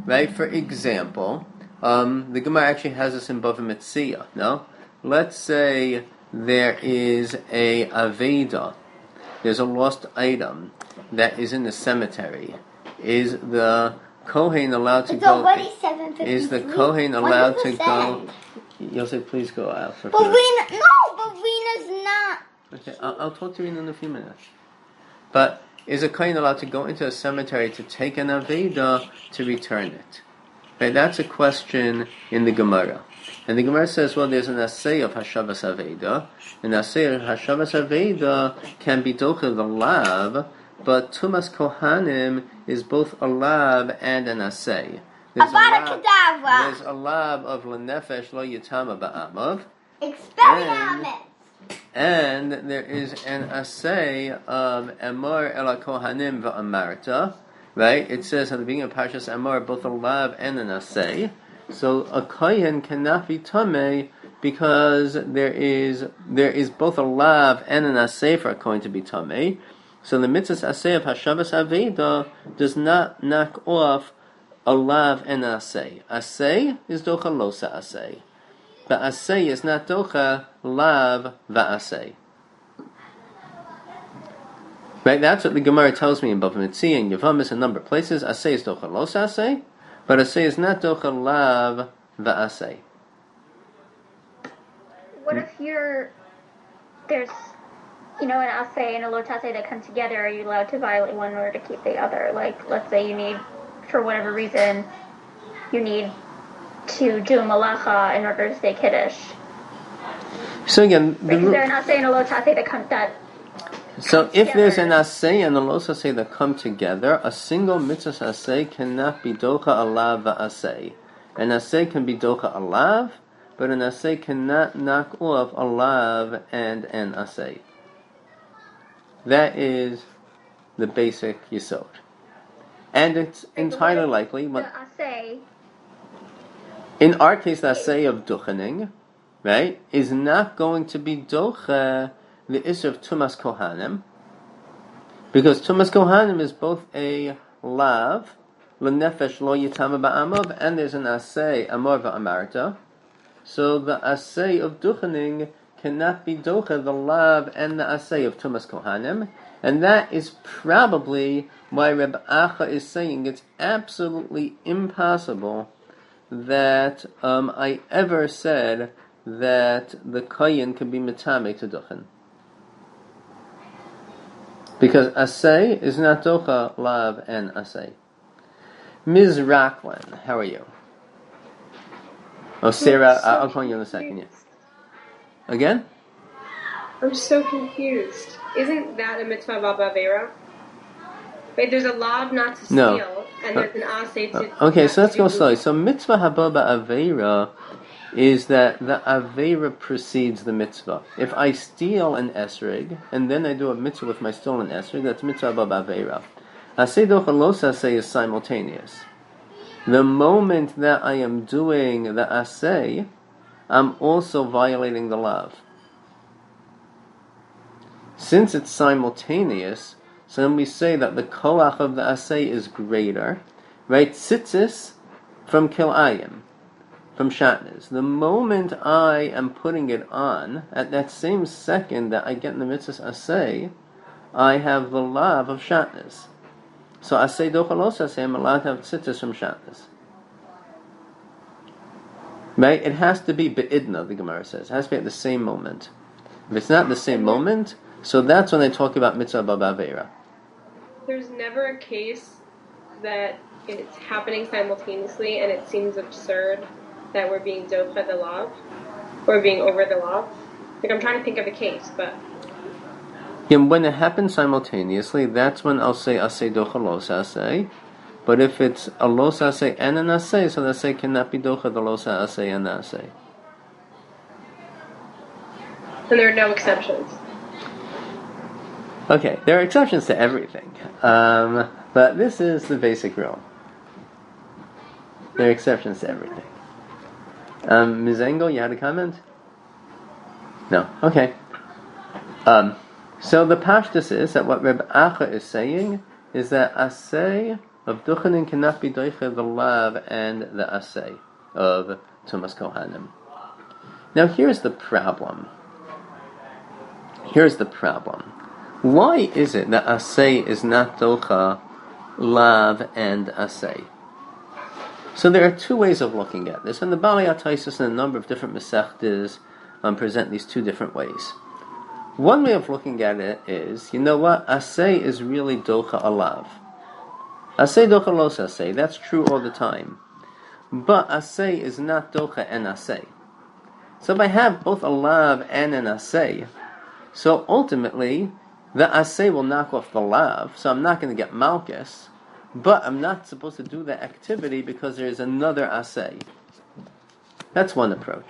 right? For example, um, the Gemara actually has this in Bava Metzia, no? Let's say there is a Aveda, there's a lost item that is in the cemetery. Is the Kohen allowed to It's go? already seven fifty-three. Is the Kohen allowed to one hundred go? percent. Yosef, please go out for But food. Rena, no, but Rena's not. Okay, I'll, I'll talk to you in a few minutes. But is a Kohen allowed to go into a cemetery to take an Aveda to return it? Okay, that's a question in the Gemara. And the Gemara says, well, there's an assay of Hashavas Aveda. An assay of Hashavas Aveda can be docha the lav, but Tumas Kohanim is both a lav and an assay. There's Avada Kedavra. There's a lav of Lenefesh Lo Yitama Ba'amav. Experiment. And there is an assay of Amor Ela Kohanim Va'amarta. Right? It says at the beginning of Parshas Amor both a lav and an assay. So a kohen cannot be tamei because there is there is both a lav and an assay for a kohen to be tamei. So the mitzvah assay of Hashavas Aveda does not knock off a lav and an assay. Assay is docha losa assay, but assay is not docha lav va'assay. Right? That's what the Gemara tells me in Bava Metzia and Yavamis, a number of places. Assay is docha losa assay. But assay is not docha lav va'asay. What if you're there's you know an assay and a lotasay that come together? Are you allowed to violate one in order to keep the other? Like, let's say you need, for whatever reason, you need to do malacha in order to say kiddush. So again, Like, the, is there an assay and a lotasay that come that? so if there's an assay and a los assay that come together, a single mitzvah assay cannot be docha alav va'asay. An assay can be docha alav, but an assay cannot knock off a lav and an assay. That is the basic yisod. And it's entirely likely, The assay. in our case, the assay of duchening, right, is not going to be docha the issue of Tumas Kohanim, because Tumas Kohanim is both a lav, l'nefesh lo yitama ba'amav, and there's an assay, amor va'amarta. So the assay of duchening cannot be docha the lav and the assay of Tumas Kohanim, and that is probably why Reb Acha is saying it's absolutely impossible that um, I ever said that the kohen can be mitame to duchen. Because assay is not docha, lav, and assay. Miz Racklin, how are you? Oh, Sarah, so I'll call you in a second, yeah. Again? I'm so confused. Isn't that a mitzvah b'avera? Wait, there's a law not to steal, No. and there's an assay to. Uh, okay, not so let's to go do- slowly. So mitzvah haba ba'avera is that the avera precedes the mitzvah. If I steal an esrig, and then I do a mitzvah with my stolen esrig, that's mitzvah haba ba'avera. Asay docha los asay is simultaneous. The moment that I am doing the asay, I'm also violating the lav. Since it's simultaneous, so then we say that the koach of the asay is greater, right? Tzitzis from kilayim, from shatnez. The moment I am putting it on, at that same second that I get in the mitzvah asay, I have the lav of shatnez. So asay dochalos asay, I'm allowed to have tzitzis from shatnez. Right? It has to be be'idna, the Gemara says. It has to be at the same moment. If it's not the same moment, so that's when they talk about mitzvah b'avera. There's never a case that it's happening simultaneously, and it seems absurd that we're being docha the law, or being over the law. Like, I'm trying to think of a case, but And when it happens simultaneously, that's when I'll say asay docha los asay. But if it's a los asay and an asay, so the asay cannot be docha the los asay and the asay. and there are no exceptions. Okay, there are exceptions to everything, um, but this is the basic rule. There are exceptions to everything. Um, Miz Engel, you had a comment? No. Okay. Um, so the pashtus is that what Reb Acha is saying is that asay of duchenin cannot be doiche the lav and the asay of Tumas Kohanim. Now here's the problem. Here's the problem. Why is it that asay is not docha lav and asay? So there are two ways of looking at this, and the Balei HaTaisus and a number of different Masechtas um, present these two different ways. One way of looking at it is, you know what, asay is really docha alav. Asay docha los asay, that's true all the time. But asay is not docha and asay. So if I have both a lav and an asay, so ultimately the asay will knock off the lav, so I'm not going to get malchus, but I'm not supposed to do that activity because there is another asay. That's one approach.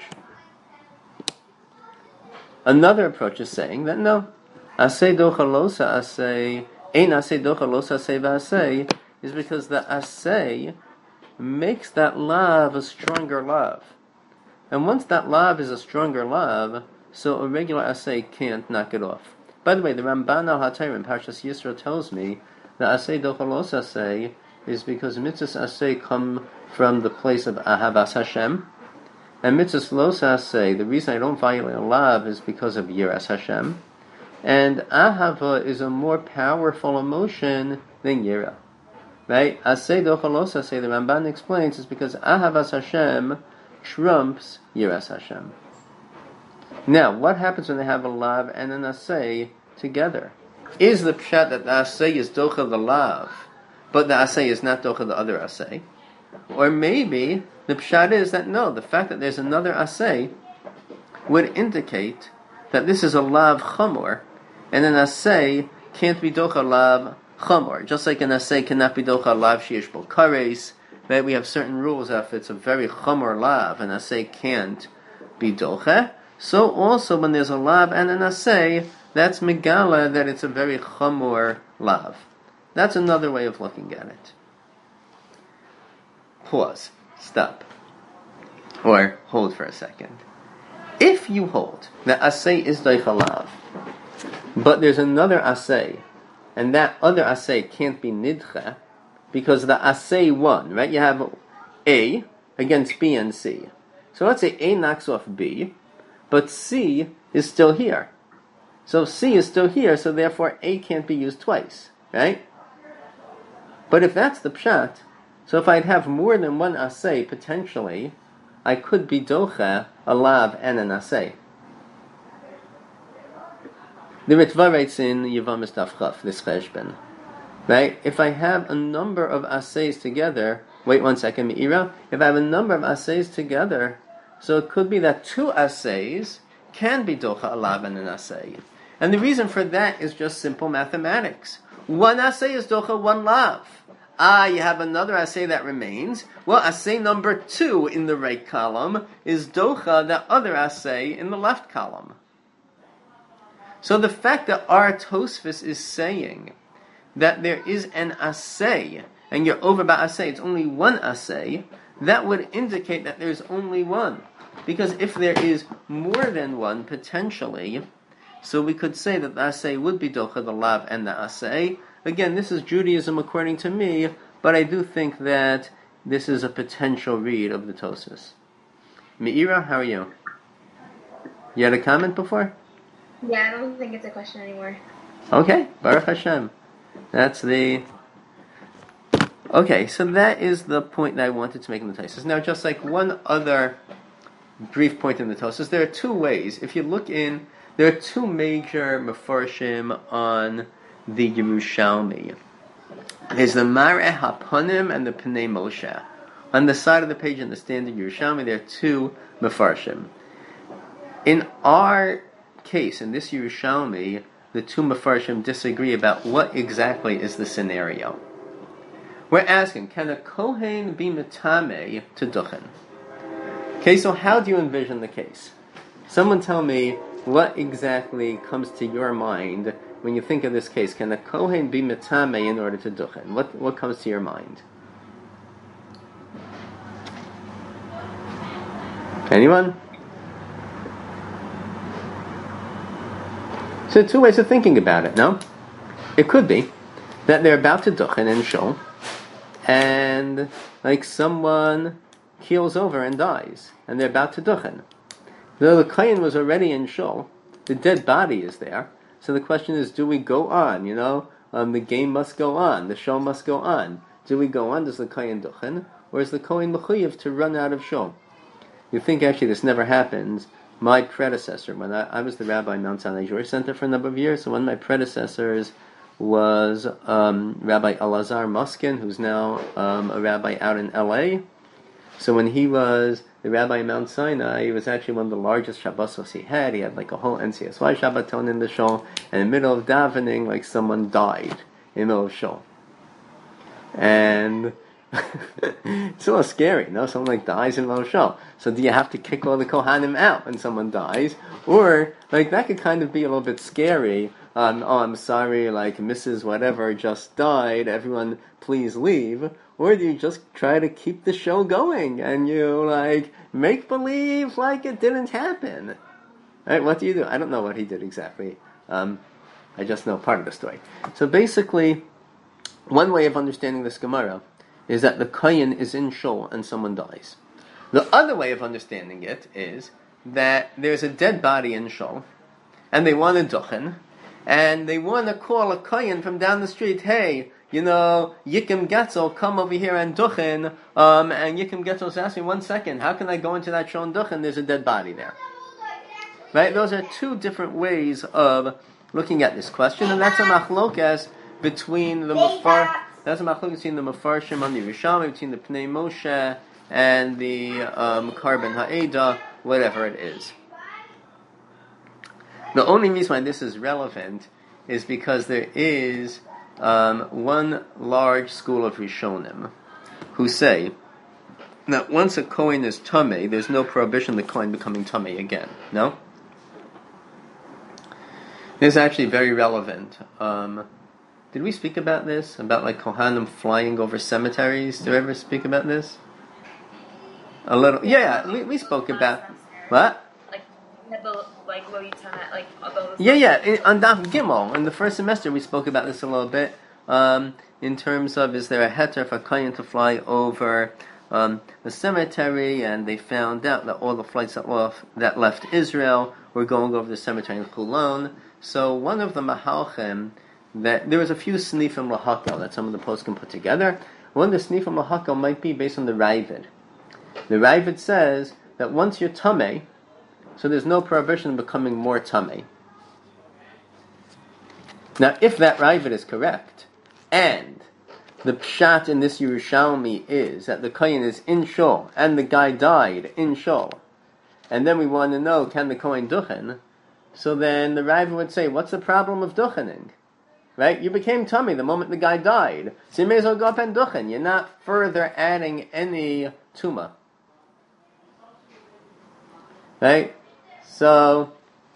Another approach is saying that no, asay docha losa asay, ein asay docha losa asay v'asay, is because the asay makes that lav a stronger lav. And once that lav is a stronger lav, so a regular asay can't knock it off. By the way, the Ramban al HaTorah in Parshas Yisro tells me that asay docha losa asay is because mitzvahs asay come from the place of ahavas Hashem, and mitzvahs los asay, the reason I don't violate a lav is because of yiras Hashem, and ahava is a more powerful emotion than yira. Right? Asay docha los asay, the Ramban explains, is because ahavas Hashem trumps yiras Hashem. Now, what happens when they have a lav and an asay together? Is the pshat that the asay is docha the lav, but the asay is not docha the other asay? Or maybe the pshat is that no, the fact that there's another asay would indicate that this is a lav chamor, and an asay can't be docha lav chamor. Just like an asay cannot be docha lav sheyesh bo kares, right? We have certain rules that if it's a very chamor lav, an asay can't be docha. So also when there's a lav and an asay, that's megala that it's a very chamor lav. That's another way of looking at it. Pause. Stop. Or hold for a second. If you hold that asay is doicha lav, but there's another asay, and that other asay can't be nidcha, because the asay won, right? You have A against B and C. So let's say A knocks off B, but C is still here. So C is still here, so therefore A can't be used twice, right? But if that's the pshat, so if I'd have more than one asay, potentially, I could be docha a lav and an asay. The Ritva writes in Yevamis Daf Chaf, this cheshben, right? If I have a number of asays together, wait one second, Meira. If I have a number of asays together, so it could be that two asays can be docha a lav and an asay. And the reason for that is just simple mathematics. One asay is docha, one lav. Ah, you have another asay that remains. Well, asay number two in the right column is docha the other asay in the left column. So the fact that our Tosfos is saying that there is an asay, and you're over by asay, it's only one asay, that would indicate that there's only one. Because if there is more than one, potentially, so we could say that the asay would be docha the lav and the asay. Again, this is Judaism according to me, but I do think that this is a potential read of the Tosfos. Meira, how are you? You had a comment before? Yeah, I don't think it's a question anymore. Okay, Baruch Hashem. That's the... Okay, so that is the point that I wanted to make in the Tosfos. Now, just like one other brief point in the Tosfos, there are two ways. If you look in, there are two major mefarshim on the Yerushalmi. There's the Mareh HaPanim and the Pnei Moshe. On the side of the page in the standard Yerushalmi, there are two mefarshim. In our case, in this Yerushalmi, the two mefarshim disagree about what exactly is the scenario. We're asking, can a Kohen be metame to duchen? Okay, so how do you envision the case? Someone tell me what exactly comes to your mind when you think of this case. Can a Kohen be metame in order to duchen? What what comes to your mind? Anyone? So two ways of thinking about it, no? It could be that they're about to duchen in shul, and like someone keels over and dies, and they're about to duchen. Though the kohen was already in shul, the dead body is there. So the question is, do we go on? You know, um, the game must go on, the show must go on. Do we go on? Does the kohen duchen, or is the kohen mechuyev to run out of shul? You think actually this never happens. My predecessor, when I, I was the rabbi in Mount Sinai Jewish Center for a number of years, so one of my predecessors was um, Rabbi Elazar Muskin, who's now um, a rabbi out in L A. So when he was the rabbi in Mount Sinai, he was actually one of the largest Shabbosos he had. He had like a whole N C S Y Shabbaton in the shul, and in the middle of davening, like someone died in the middle of shul. And it's a little scary, no? Someone like dies in the middle of shul. So do you have to kick all the Kohanim out when someone dies? Or, like, that could kind of be a little bit scary. Um, oh, I'm sorry, like, Missus Whatever just died, everyone please leave. Or do you just try to keep the show going and you, like, make believe like it didn't happen? Right? What do you do? I don't know what he did exactly. Um, I just know part of the story. So basically, one way of understanding this Gemara is that the kohen is in shul and someone dies. The other way of understanding it is that there's a dead body in shul, and they want to duchen, and they want to call a kohen from down the street, hey, you know, Yikim Getzel, come over here and duchen, um, and Yikim Getzel's asking, one second, how can I go into that shul and duchen? There's a dead body there. Right? Those are two different ways of looking at this question, and that's a machlokas between the Mufar, that's a machlok between the Mefarshim on the Yerushalmi, between the Pnei Moshe and the um, Karban Ha'eda, whatever it is. The only reason why this is relevant is because there is um, one large school of Rishonim who say that once a kohen is tamei, there's no prohibition of the kohen becoming tamei again. No? This is actually very relevant. Um, Did we speak about this? About like Kohanim flying over cemeteries? Did we ever speak about this? A little. Yeah, we, we spoke about what? Like, like what you talking about? Like about yeah, yeah. In, on Daf Gimel in the first semester, we spoke about this a little bit. Um, in terms of, is there a heter for kohen to fly over um, the cemetery? And they found out that all the flights that left, that left Israel were going over the cemetery in Chulon. So one of the Mahalchim, that there was a few snifim lahakel that some of the posts can put together. One of the snifim lahakel might be based on the Ravid. The Ravid says that once you're tamei, so there's no prohibition of becoming more tamei. Now, if that Ravid is correct, and the pshat in this Yerushalmi is that the kohen is in shul and the guy died in shul, and then we want to know, can the kohen duchen? So then the Ravid would say, what's the problem of duchening? Right? You became tamei the moment the guy died. So you may as well go up and duchen. You're not further adding any tuma. Right? So,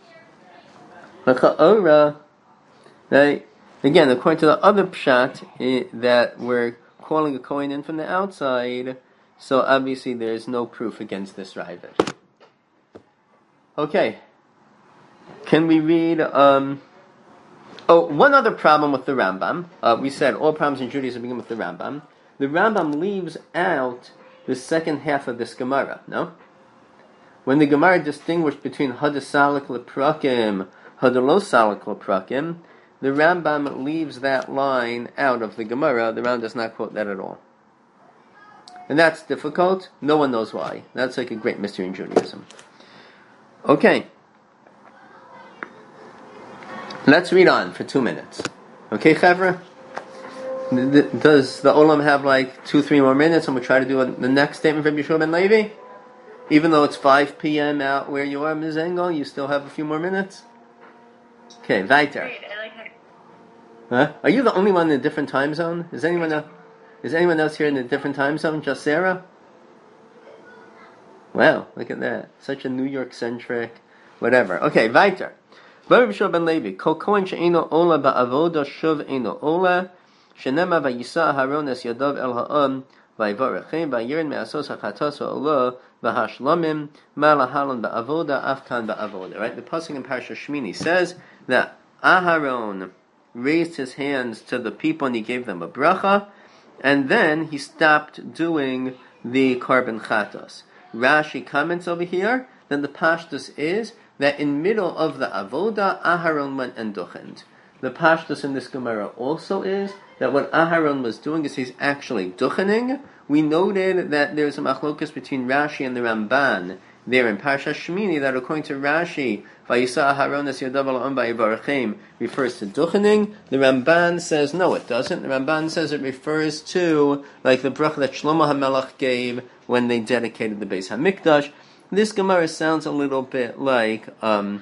right? Again, according to the other pshat it, that we're calling a kohen in from the outside, so obviously there's no proof against this Ravid. Okay. Can we read... Um, Oh, one other problem with the Rambam. Uh, we said all problems in Judaism begin with the Rambam. The Rambam leaves out the second half of this Gemara, no? When the Gemara distinguished between Hadasalik leprakim, Hadalosalik leprakim, the Rambam leaves that line out of the Gemara. The Rambam does not quote that at all. And that's difficult. No one knows why. That's like a great mystery in Judaism. Okay. Let's read on for two minutes. Okay, Chevra? Does the Olam have like two, three more minutes and we'll try to do a, the next statement from Yeshua ben Levi? Even though it's five p.m. out where you are, Miz Engel, you still have a few more minutes? Okay, weiter. Huh? Are you the only one in a different time zone? Is anyone else, is anyone else here in a different time zone? Just Sarah? Wow, look at that. Such a New York-centric, whatever. Okay, weiter. Baruch Yeshua ben Levi, Kol kohen she'eno ola ba'avoda shuv eno ola, shenema vayisa Aharon es yadav el ha'am, vayivarachem, vayirin me'asos ha'chatas ha'olah, v'hashlamim, ma'lahalon ba'avoda, afkan ba'avoda. Right? The pasuk in Parashat Shmini says that Aharon raised his hands to the people and he gave them a bracha, and then he stopped doing the carbon chatos. Rashi comments over here that the pashtus is that in middle of the avoda, Aharon went and duchened. The pashtus in this Gemara also is that what Aharon was doing is he's actually duchening. We noted that there's a machlokas between Rashi and the Ramban there in Parsha Shmini that according to Rashi, Vayisa Aharon es yadav al'am v'yivarachem refers to duchening. The Ramban says no, it doesn't. The Ramban says it refers to like the bracha that Shlomo HaMelech gave when they dedicated the Beis HaMikdash. This Gemara sounds a little bit like um,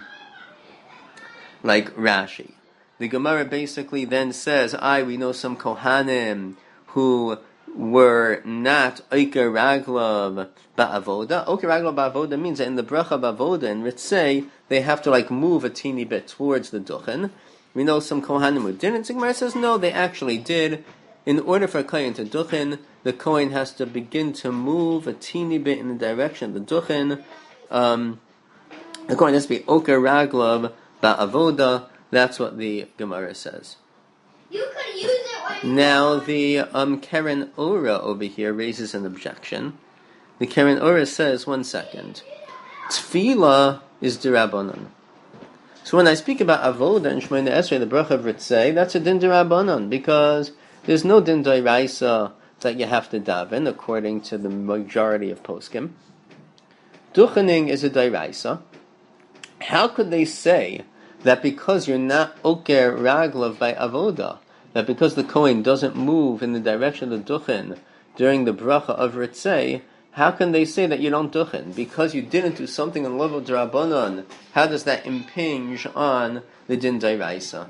like Rashi. The Gemara basically then says, I, we know some Kohanim who were not Oker Raglav Ba'avoda. Oker Raglav Ba'avoda means that in the Bracha Ba'avoda and Ritzei, they have to like move a teeny bit towards the Duchen. We know some Kohanim who didn't. The Gemara says, no, they actually did. In order for a Kohen to Duchen, the Kohen has to begin to move a teeny bit in the direction of the Duchen. Um, the Kohen has to be Oker Raglav Ba'avoda. That's what the Gemara says. You could use it when Now the um, Keren Ora over here raises an objection. The Keren Ora says, one second, Tefillah is D'Rabbanan. So when I speak about Avoda and Shmoneh Esrei, the Bracha of Ritzei, that's a Din D'Rabbanan, because there's no Din D'Oraisa that you have to daven, according to the majority of poskim. Duchening is a D'Oraisa. How could they say that because you're not Oker Raglav by Avoda, that because the Kohen doesn't move in the direction of the Duchen during the Bracha of Ritzei, how can they say that you don't Duchen? Because you didn't do something on the level of D'Rabbanan, how does that impinge on the Din D'Oraisa?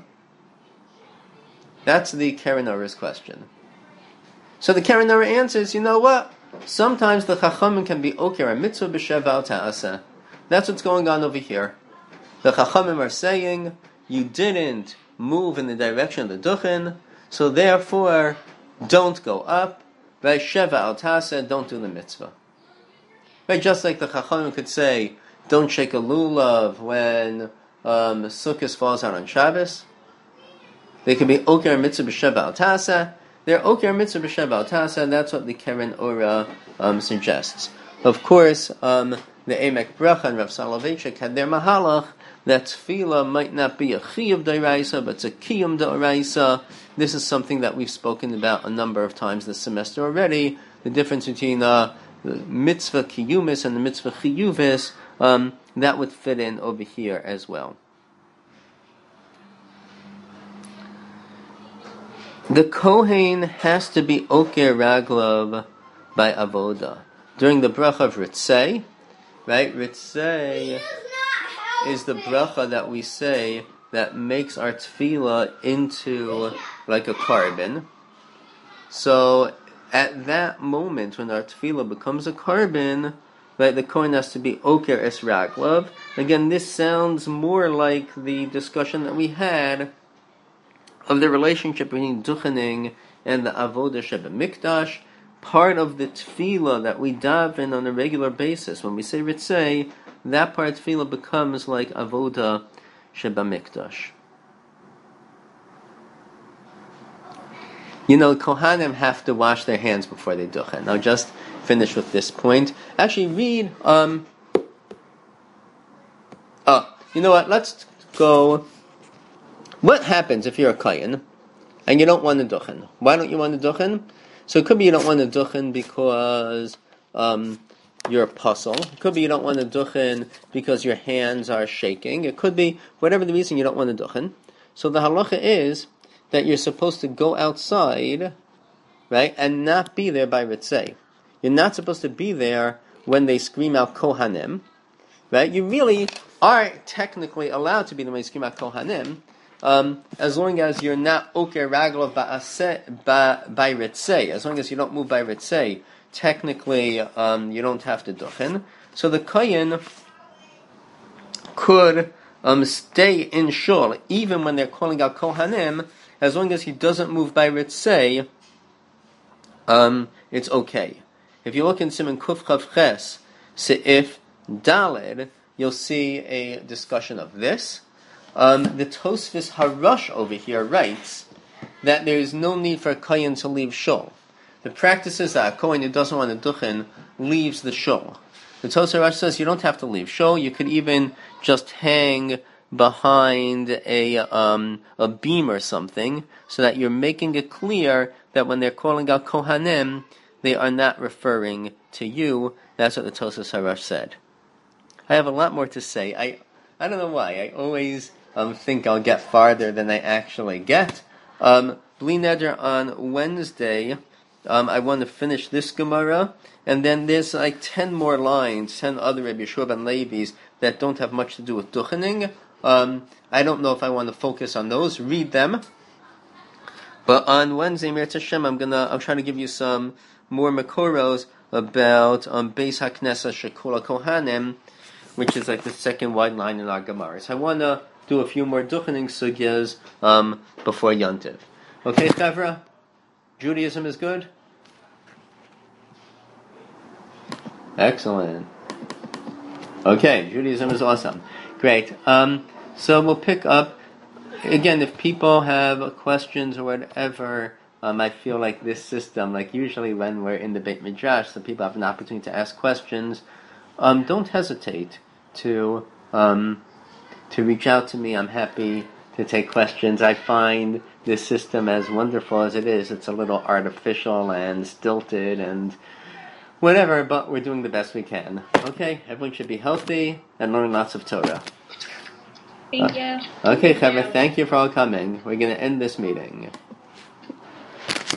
That's the Keren Ora's question. So the Keren Ora answers, you know what? Sometimes the Chachamim can be Oker a mitzvah b'sheva al ta'aseh. That's what's going on over here. The Chachamim are saying, you didn't move in the direction of the Duchen, so therefore, don't go up. Right? Sheva al Taseh, don't do the mitzvah. Right? Just like the Chachamim could say, don't shake a lulav when um, Sukkot falls out on Shabbos. They could be Oker mitzvah b'sheva al Taseh. They're Oker mitzvah b'sheva al Taseh. That's what the Keren Ora um, suggests. Of course, um, the Emek Bracha and Rav Soloveitchik had their mahalach that tefillah might not be a chiyuv d'oraisa, but it's a kiyum d'oraisa. This is something that we've spoken about a number of times this semester already. The difference between uh, the mitzvah kiyumis and the mitzvah chiyuvis, um, that would fit in over here as well. The Kohen has to be Oker Raglav by Avoda. During the bracha of Ritzei, right? Ritzei is the bracha that we say that makes our tefillah into like a carbon. So at that moment when our tefillah becomes a carbon, right, the Kohen has to be Oker es Raglav. Again, this sounds more like the discussion that we had of the relationship between Duchening and the Avodah Sheba Mikdash. Part of the tefillah that we daven on a regular basis, when we say Ritzei, that part of tefillah becomes like Avodah Sheba Mikdash. You know, Kohanim have to wash their hands before they duchen. I'll just finish with this point. Actually, read, um, oh, you know what, let's go, what happens if you're a Kohen and you don't want to duchen? Why don't you want to duchen? So it could be you don't want to duchen because um, you're a puzzle. It could be you don't want to duchen because your hands are shaking. It could be whatever the reason you don't want to duchen. So the halacha is that you're supposed to go outside, right, and not be there by Ritzei. You're not supposed to be there when they scream out Kohanim, right? You really are technically allowed to be there when they scream out Kohanim, Um, as long as you're not Oker Raglav by Ritzei, as long as you don't move by Ritzei, technically um, you don't have to duchen. So the Kohen could um, stay in shul even when they're calling out Kohanim, as long as he doesn't move by Ritzei, um, it's okay. If you look in Siman Kuf Chav Ches, Seif Daled, you'll see a discussion of this. Um, the Tosfos Harush over here writes that there is no need for a Kohen to leave shul. the practice is that a Kohen who doesn't want to duchen leaves the shul. The Tosar Rosh says you don't have to leave shul. You could even just hang behind a um, a beam or something, so that you're making it clear that when they're calling out Kohanim, they are not referring to you. That's what the Tosas Harash said. I have a lot more to say. I I don't know why. I always um, think I'll get farther than I actually get. Um, Bli Neder on Wednesday, um, I want to finish this Gemara, and then there's like ten more lines, ten other Rabbi Yeshua ben Levi's that don't have much to do with duchening. Um, I don't know if I want to focus on those. Read them. But on Wednesday, Mir Hashem, I'm gonna, I'm trying to give you some more makoros about um, Beis HaKnesset Shekula Kohanim, which is like the second wide line in our Gemara. So I want to do a few more duchening sugyas um, before Yontiv. Okay, Chavra? Judaism is good? Excellent. Okay, Judaism is awesome. Great. Um, so we'll pick up, again, if people have questions or whatever, um, I feel like this system, like usually when we're in the Beit Midrash, so people have an opportunity to ask questions, um, don't hesitate to um, to reach out to me. I'm happy to take questions. I find this system, as wonderful as it is, it's a little artificial and stilted and whatever, but we're doing the best we can. Okay, everyone should be healthy and learn lots of Torah. Thank you. Okay, Chavra, thank you for all coming. We're going to end this meeting.